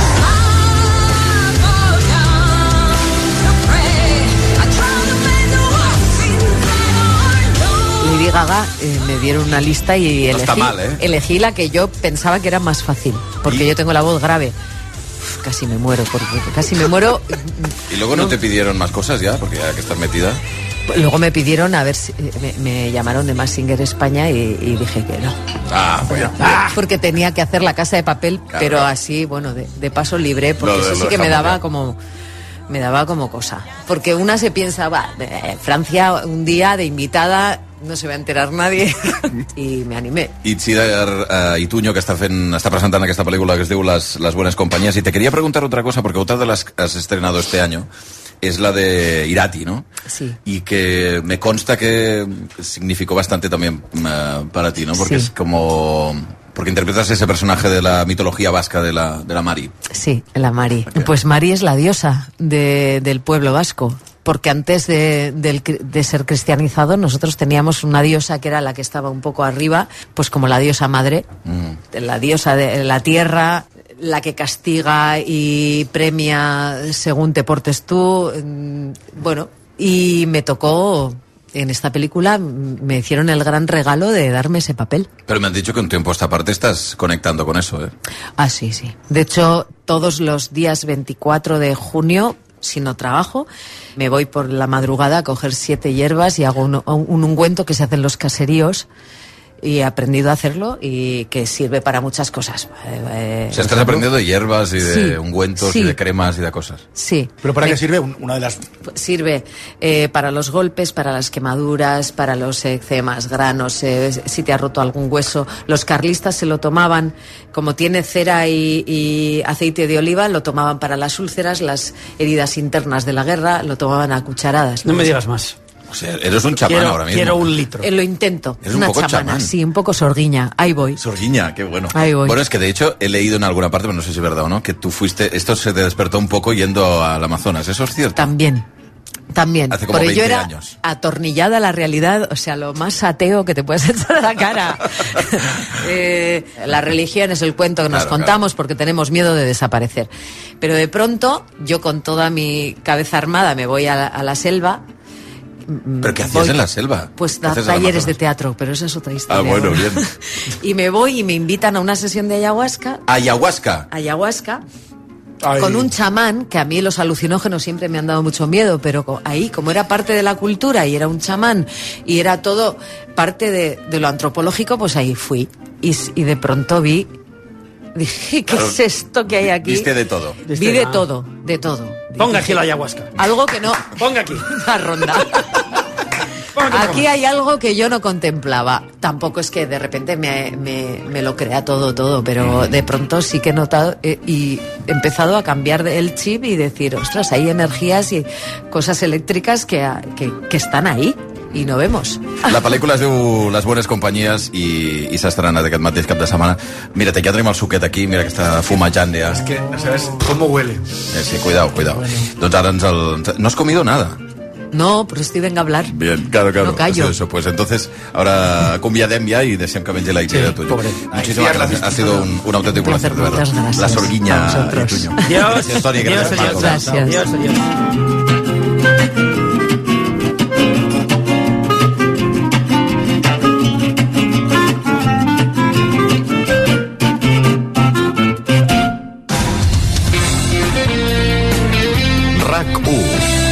Lady Gaga eh, me dieron una lista y No elegí, está mal, ¿eh? elegí la que yo pensaba que era más fácil, porque ¿Y? yo tengo la voz grave. Uf, casi me muero, porque casi me muero. Y luego no, te pidieron más cosas ya, porque ya que estás metida. Luego me pidieron, a ver, si, eh, me, me llamaron de Masked Singer España y, y dije que no. Ah, bueno. Porque tenía que hacer la Casa de Papel, Claro. pero así, bueno, de, de paso libre, porque Lo de- eso lo sí que me dejamos daba ya. como... Me daba como cosa. Porque una se piensa, va, eh, Francia un día de invitada, no se va a enterar nadie. Y me animé. Itziar eh, Ituño, que està, fent, està presentant aquesta pel·lícula que es diu Las, Las Buenas Compañías. Y te quería preguntar otra cosa, porque otra de las que has estrenado este año es la de Irati, ¿no? Sí. Y que me consta que significó bastante también eh, para ti, ¿no? Porque Sí. es como... Porque interpretas ese personaje de la mitología vasca de la, de la Mari. Sí, la Mari. Pues Mari es la diosa de, del pueblo vasco. Porque antes de, del cri- de ser cristianizado, nosotros teníamos una diosa que era la que estaba un poco arriba, pues como la diosa madre, Mm. la diosa de la tierra, la que castiga y premia según te portes tú. mm, Bueno, y me tocó, en esta película, mm, me hicieron el gran regalo de darme ese papel. Pero me han dicho que un tiempo a esta parte estás conectando con eso, ¿eh? Ah, sí, sí. De hecho, todos los días veinticuatro de junio, si no trabajo, me voy por la madrugada a coger siete hierbas y hago un, un ungüento que se hace en los caseríos. Y he aprendido a hacerlo y que sirve para muchas cosas. Eh, eh, O sea, estás aprendiendo de hierbas y de Sí, ungüentos sí. y de cremas y de cosas. Sí. ¿Pero para Me- qué sirve? Un- Una de las... Sirve eh, para los golpes, para las quemaduras, para los eczemas, granos, eh, si te ha roto algún hueso. Los carlistas se lo tomaban, como tiene cera y, y aceite de oliva, lo tomaban para las úlceras, las heridas internas de la guerra, lo tomaban a cucharadas. No me digas más. O sea, eres un chamán Quiero- ahora mismo. quiero un litro. Eh, lo intento, Es un una poco chamana, chamán. sí, un poco sorguiña, ahí voy. Sorguiña, qué bueno. Ahí voy. Bueno, es que de hecho he leído en alguna parte, pero no sé si es verdad o no, que tú fuiste, esto se te despertó un poco yendo al Amazonas, ¿eso es cierto? También. También, Hace como porque yo veinte era años. atornillada a la realidad, o sea, lo más ateo que te puedes echar a la cara. Eh, la religión es el cuento que nos Claro, contamos porque tenemos miedo de desaparecer. Pero de pronto, yo con toda mi cabeza armada me voy a la, a la selva. ¿Pero qué hacías Voy- en la selva? Pues ¿Qué dar haces en el talleres de Amazonas? teatro, pero esa es otra historia. Ah, bueno, bien. Y me voy y me invitan a una sesión de ayahuasca. Ayahuasca. Ayahuasca. Ay. Con un chamán, que a mí los alucinógenos siempre me han dado mucho miedo, pero co- ahí, como era parte de la cultura y era un chamán y era todo parte de, de lo antropológico, pues ahí fui. Y, s- y de pronto vi, dije, ¿qué Claro. es esto que hay aquí? Viste de todo. Vi de todo, de todo. Ponga aquí la ayahuasca. Algo que no... Ponga aquí. Una ronda. Aquí hay algo que yo no contemplaba. Tampoco es que de repente me, me, me lo crea todo, todo, pero de pronto sí que he notado eh, y he empezado a cambiar el chip y decir, ostras, hay energías y cosas eléctricas que, que, que están ahí i no vemos. La pel·lícula es diu Les Buenas Companyies i, i s'ha estrenat aquest mateix cap de setmana. Mira, ja tenim el suquet aquí, mira que està fumejant ja. Que no sabes cómo huele. Eh, sí, cuidao, cuidao. Doncs ara ens el... No has comido nada. No, pero estoy venga a hablar. Bien, claro, claro. No callo. Eso, pues entonces, ahora acomiadem ya y deixem que mengi la idea de tuyo. pobre. Muchísimas gracias. Ha sido un, un auténtico placer, de verdad. Muchas gracias. La sorguiña A vosotros. y tuyo. Dios, Gracias, Toni. Dios, Gracias, Dios, Paco. Gracias. Dios, Dios. RAC u.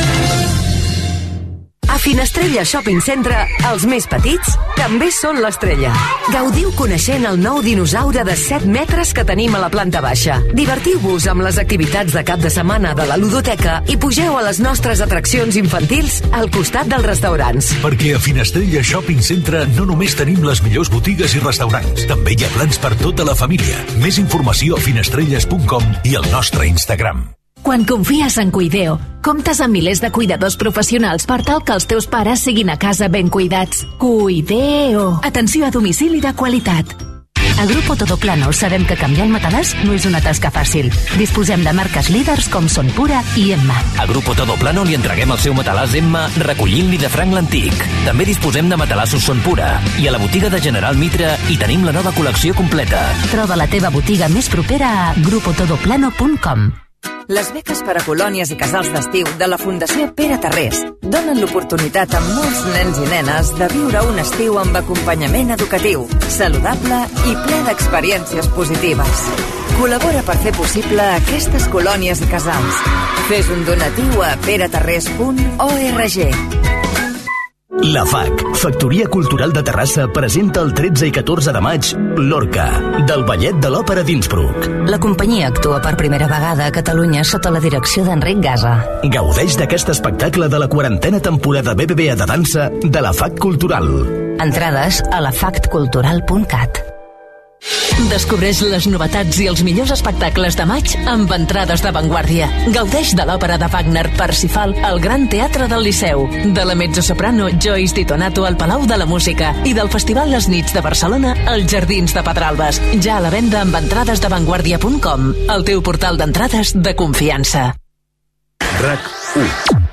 A Finestrella Shopping Centre, els més petits també són l'estrella. Gaudiu coneixent el nou dinosaure de set metres que tenim a la planta baixa. Divertiu-vos amb les activitats de cap de setmana de la ludoteca i pugeu a les nostres atraccions infantils al costat dels restaurants. Perquè a Finestrella Shopping Centre no només tenim les millors botigues i restaurants, també hi ha plans per tota la família. Més informació a finestrelles punt com i al nostre Instagram. Quan confies en Cuideo, comptes amb milers de cuidadors professionals per tal que els teus pares siguin a casa ben cuidats. Cuideo. Atenció a domicili de qualitat. A Grupo Todoplano sabem que canviar el matalàs no és una tasca fàcil. Disposem de marques líders com Son Pura i Emma. A Grupo Todoplano li entreguem el seu matalàs Emma recollint-li de franc l'antic. També disposem de matalassos Son Pura. I a la botiga de General Mitre hi tenim la nova col·lecció completa. Troba la teva botiga més propera a grupo todoplano punt com. Les beques per a colònies i casals d'estiu de la Fundació Pere Tarrés donen l'oportunitat a molts nens i nenes de viure un estiu amb acompanyament educatiu, saludable i ple d'experiències positives. Col·labora per fer possible aquestes colònies i casals. Fes un donatiu a peretarrés punt org. La F A C, Factoria Cultural de Terrassa, presenta el tretze i catorze de maig Lorca, del Ballet de l'Òpera d'Innsbruck. La companyia actua per primera vegada a Catalunya sota la direcció d'Enric Gasa. Gaudeix d'aquest espectacle de la quarantena temporada B B B A de dansa de la F A C Cultural. Entrades a la fact cultural punt cat. Descobreix les novetats i els millors espectacles de maig amb entrades d'avantguàrdia. Gaudeix de l'òpera de Wagner Parsifal al Gran Teatre del Liceu, de la mezzosoprano Joyce Di Tonato al Palau de la Música i del Festival Les Nits de Barcelona als Jardins de Pedralbes. Ja a la venda amb entrades d'avantguàrdia punt com, el teu portal d'entrades de confiança. RAC u.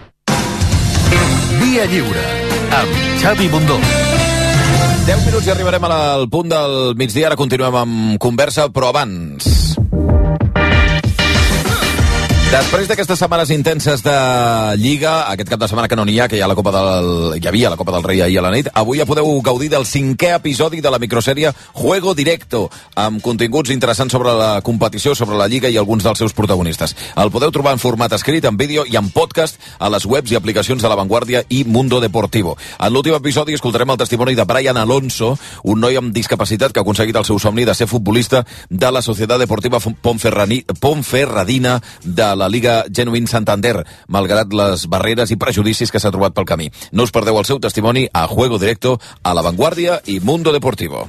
Via Lliure, amb Xavi Bundó. deu minuts i arribarem al punt del migdia. Ara continuem amb conversa, però abans... Després d'aquestes setmanes intenses de Lliga, aquest cap de setmana que no n'hi ha, que hi ha la Copa del... hi havia la Copa del Rei ahir a la nit, avui ja podeu gaudir del cinquè episodi de la microsèrie Juego Directo, amb continguts interessants sobre la competició, sobre la Lliga i alguns dels seus protagonistes. El podeu trobar en format escrit, en vídeo i en podcast a les webs i aplicacions de La Vanguardia i Mundo Deportivo. En l'últim episodi escoltarem el testimoni de Brian Alonso, un noi amb discapacitat que ha aconseguit el seu somni de ser futbolista de la Societat Deportiva Ponferradina de la Liga Genuín Santander, malgrat les barreres i prejudicis que s'ha trobat pel camí. No us perdeu el seu testimoni a Juego Directo, a La Vanguardia i Mundo Deportivo.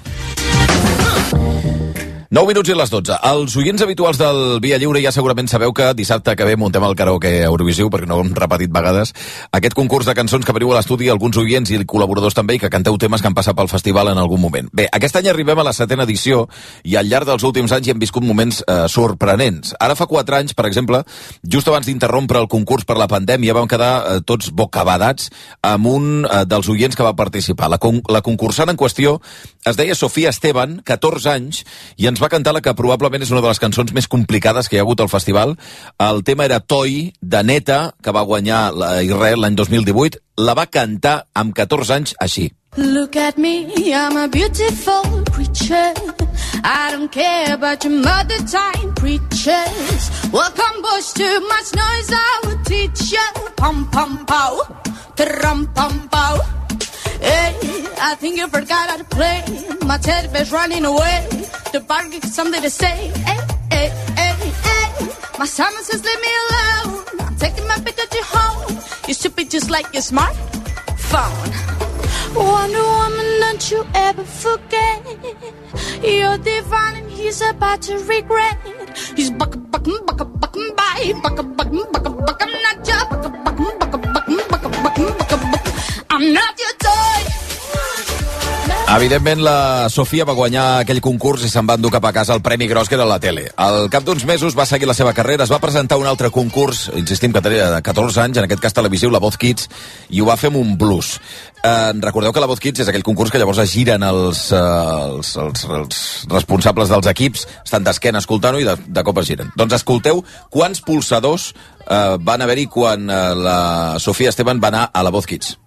nou minuts i les dotze. Els oients habituals del Via Lliure ja segurament sabeu que dissabte que ve muntem el karaoke Eurovisiu, perquè no ho hem repetit vegades. Aquest concurs de cançons que veniu a l'estudi, alguns oients i col·laboradors també, i que canteu temes que han passat pel festival en algun moment. Bé, aquest any arribem a la setena edició i al llarg dels últims anys hi hem viscut moments eh, sorprenents. Ara fa quatre anys, per exemple, just abans d'interrompre el concurs per la pandèmia, vam quedar eh, tots bocabadats amb un eh, dels oients que va participar. La, con la concursant en qüestió es deia Sofia Esteban, catorze anys, i ens va cantar la que probablement és una de les cançons més complicades que hi ha hagut al festival. El tema era Toy, de Neta, que va guanyar la Israel l'any dos mil divuit. La va cantar amb catorze anys així. Look at me, I'm a beautiful creature. I don't care about your mother time preachers. Welcome bush, too much noise, I will teach you. Pum pum pow, trum pum pow. Hey, I think you forgot how to play. My teddy bear's running away. The bar gives something to say. Hey, hey, hey, hey. My Simon says leave me alone. I'm taking my Pikachu home. You stupid just like your smartphone. Wonder Woman, don't you ever forget. You're divine and he's about to regret. He's buck buck buck buck by buck buck buck buck. I'm not your buck buck buck buck buck buck buck buck. I'm not your toy. No. Evidentment, la Sofia va guanyar aquell concurs i se'n va endur cap a casa el Premi Gros, que era la tele. Al cap d'uns mesos va seguir la seva carrera, es va presentar un altre concurs, insistim que tenia catorze anys, en aquest cas televisiu, La Voz Kids, i ho va fer amb un blues. Eh, recordeu que La Voz Kids és aquell concurs que llavors es giren els, eh, els, els, els responsables dels equips, estan d'esquena escoltant-ho i de, de cop es giren. Doncs escolteu quants pulsadors eh, van haver-hi quan eh, la Sofia Esteban va anar a La Voz Kids.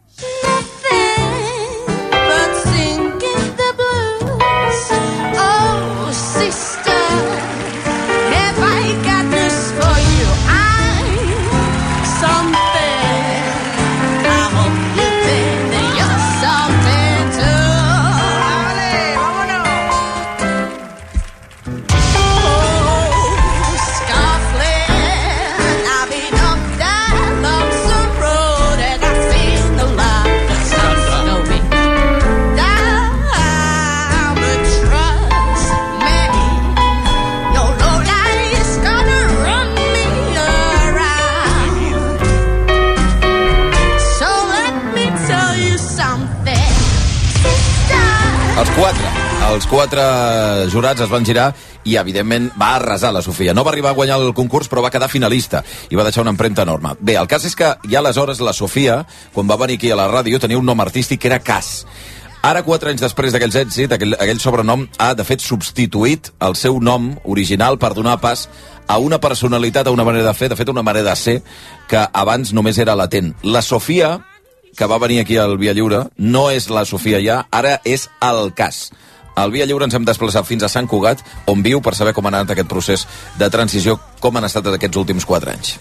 Els quatre, els quatre jurats es van girar i, evidentment, va arrasar la Sofia. No va arribar a guanyar el concurs, però va quedar finalista i va deixar una empremta enorme. Bé, el cas és que ja aleshores la Sofia, quan va venir aquí a la ràdio, tenia un nom artístic que era Cas. Ara, quatre anys després d'aquells èxits, aquell, aquell sobrenom ha, de fet, substituït el seu nom original per donar pas a una personalitat, a una manera de fer, de fet, una manera de ser, que abans només era latent. La Sofia, que va venir aquí al Via Lliure, no és la Sofia ja, ara és el Cas. Al Via Lliure ens hem desplaçat fins a Sant Cugat, on viu, per saber com ha anat aquest procés de transició, com han estat aquests últims quatre anys.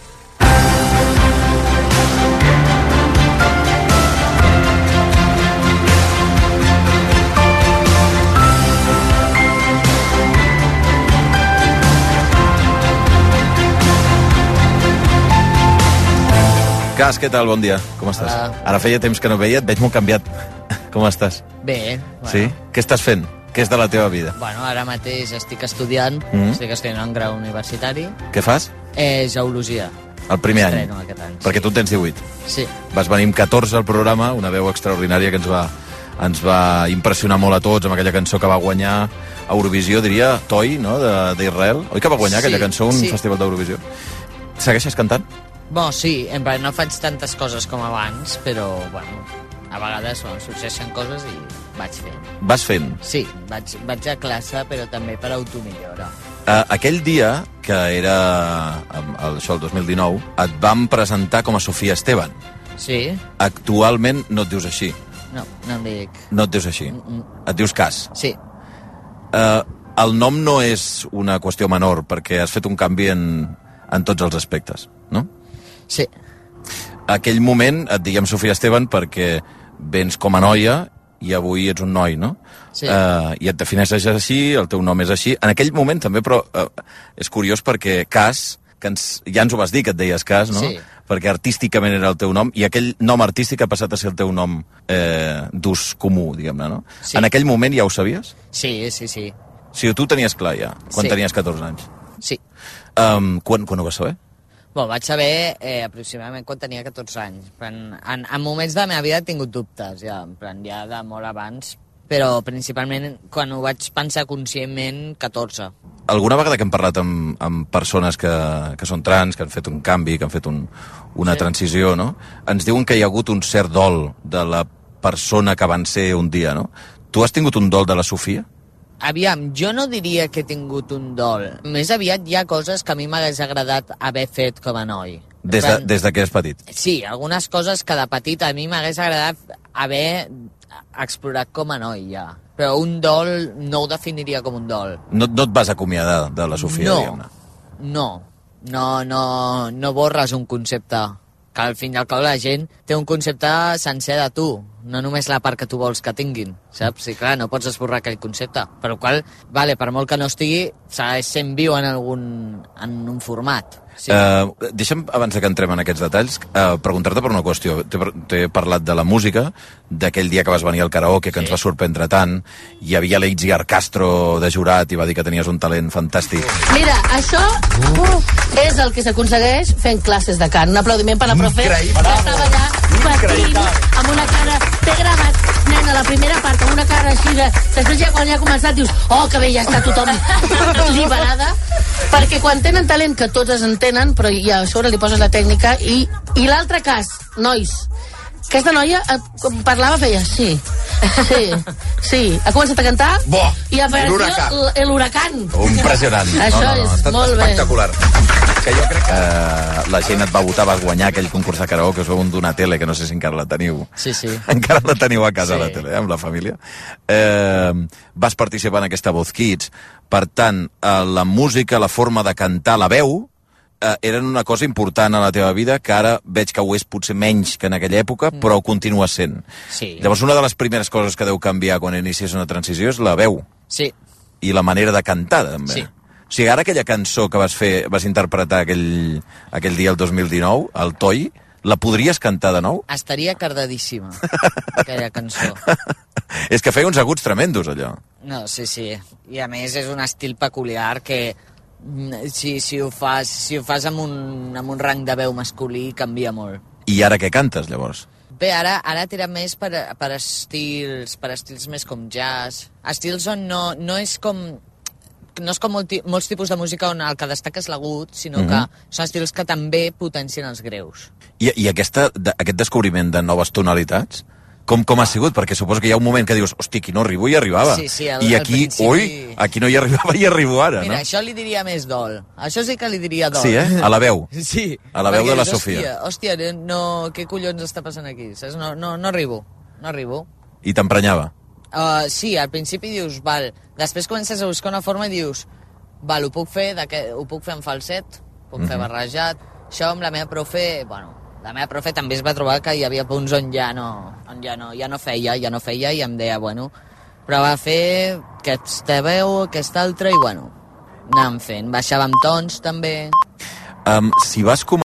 Cas, què tal? Bon dia. Com estàs? Hola. Ara feia temps que no veia, et veig molt canviat. Com estàs? Bé. Bueno. Sí? Què estàs fent? Què és de la teva vida? Bueno, ara mateix estic estudiant, Mm. estic estudiant un grau universitari, Què fas? eh, geologia. El primer any? Estreno aquest any, Perquè tu en tens divuit. Sí. Vas venir amb catorze al programa, una veu extraordinària que ens va, ens va impressionar molt a tots amb aquella cançó que va guanyar a Eurovisió, diria, Toi, no?, de- d'Israel. Oi que va guanyar aquella Sí, cançó a un sí. festival d'Eurovisió? Segueixes cantant? Bon, sí, en plan, no faig tantes coses com abans, però, bueno, a vegades bueno, succeeixen coses i vaig fent. Vas fent. Sí, vaig, vaig a classe, però també per automillora. Uh, aquell dia, que era el, això el dos mil dinou, et vam presentar com a Sofia Esteban. Sí? Actualment no et dius així. No, no em dic... No et dius així. Et dius Cas. Sí. Uh, el nom no és una qüestió menor, perquè has fet un canvi en, en tots els aspectes, no? Sí. Aquell moment et diguem Sofia Esteban perquè vens com a noia i avui ets un noi, no? Sí. Uh, I et defineixes així, el teu nom és així. En aquell moment també, però, uh, és curiós perquè Cas, que ens, ja ens ho vas dir que et deies Cas, no? Sí. Perquè artísticament era el teu nom, i aquell nom artístic ha passat a ser el teu nom eh, d'ús comú, diguem-ne, no? Sí. En aquell moment ja ho sabies? Sí, sí, sí. O sigui, tu ho tenies clar ja, quan Sí. tenies catorze anys. Sí. Um, quan, quan ho vas saber? Bueno, vaig saber eh, aproximadament quan tenia catorze anys. En, en, en moments de la meva vida he tingut dubtes, ja, en plan, ja de molt abans, però principalment quan ho vaig pensar conscientment, catorze. Alguna vegada que hem parlat amb, amb persones que, que són trans, que han fet un canvi, que han fet un, una Sí. transició, no? Ens diuen que hi ha hagut un cert dol de la persona que van ser un dia, no? Tu has tingut un dol de la Sofia? Aviam, jo no diria que he tingut un dol. Més aviat hi ha coses que a mi m'hagués agradat haver fet com a noi. Des de, En plan, des de que és petit? Sí, algunes coses que de petit a mi m'hagués agradat haver explorat com a noi, ja. Però un dol no ho definiria com un dol. No, no et vas acomiadar de la Sofia, No. diguem-ne? No, no, no, no borres un concepte. Que al fin i al cabo la gent té un concepte sencer de tu, no només la part que tu vols que tinguin, saps? I clar, no pots esborrar aquell concepte. Per el qual, vale, per molt que no estigui, segueix sent viu en algun en un format. Sí. Uh, deixa'm, abans de que entrem en aquests detalls, uh, preguntar-te per una qüestió. T'he t'he parlat de la música, d'aquell dia que vas venir al karaoke, que sí. ens va sorprendre tant. Hi havia l'Itziar Castro de jurat i va dir que tenies un talent fantàstic. Mira, això uh, és el que s'aconsegueix fent classes de cant. Un aplaudiment per la profe, que estava allà patint amb una cara... T'he gravat nena, la primera part amb una cara així de... Després ja quan ja ha començat dius, oh, que bé, ja està tothom liberada, perquè quan tenen talent, que totes en tenen, però ja a sobre li poses la tècnica, i, i l'altre cas, nois, aquesta noia eh, parlava, feia sí, sí, sí. Ha començat a cantar Bo, i apareció l'huracán. Impressionant. Això no, no, no, és ha estat molt espectacular. Bé. Que jo crec que uh, la gent et va votar, vas guanyar aquell concurs de karaoke, us vau donar tele, que no sé si encara la teniu. Sí, sí. Encara la teniu a casa, sí. La tele, eh, amb la família. Eh, vas participar en aquesta Voz Kids. Per tant, uh, la música, la forma de cantar, la veu, Uh, eren una cosa important a la teva vida, que ara veig que ho és potser menys que en aquella època, mm. però ho continua sent. Sí. Llavors, una de les primeres coses que deu canviar quan inicies una transició és la veu. Sí. I la manera de cantar, també. Sí. O sigui, ara aquella cançó que vas fer, vas interpretar aquell, aquell dia, el dos mil dinou, el Toi, la podries cantar de nou? Estaria cardadíssima, aquella cançó. És que feia uns aguts tremendos, allò. No, sí, sí. I a més és un estil peculiar que... Si, si, ho fas, si ho fas amb un, amb un rang de veu masculí canvia molt. I ara què cantes, llavors? Bé, ara, ara tira més per, per estils per estils més com jazz, estils on no, no és com no és com molt, molts tipus de música on el que destaca és l'agut, sinó mm-hmm. que són estils que també potencien els greus. I, i aquesta, de, aquest descobriment de noves tonalitats, Com, com ha sigut? Perquè suposo que hi ha un moment que dius, hosti, aquí no arribo i arribava. Sí, sí, el, I aquí, principi... ui, aquí no hi arribava i arribo ara, Mira, no? això li diria més dol. Això sí que li diria dol. Sí, eh? A la veu. Sí. A la veu Perquè de la dius, Sofia. Hòstia, hòstia, no, què collons està passant aquí? Saps? No, no, no arribo, no arribo. I t'emprenyava. Uh, sí, al principi dius, val. Després comences a buscar una forma i dius, val, ho puc fer, ho puc fer en falset, puc mm-hmm. fer barrejat. Això amb la meva profe, bueno, la meva profe també es va trobar que hi havia punts on ja no, on ja no, ja no feia, ja no feia, i em deia, bueno, prova a fer aquesta veu, aquesta altra, i bueno, anàvem fent. Baixàvem tons, també. Um, si vas començar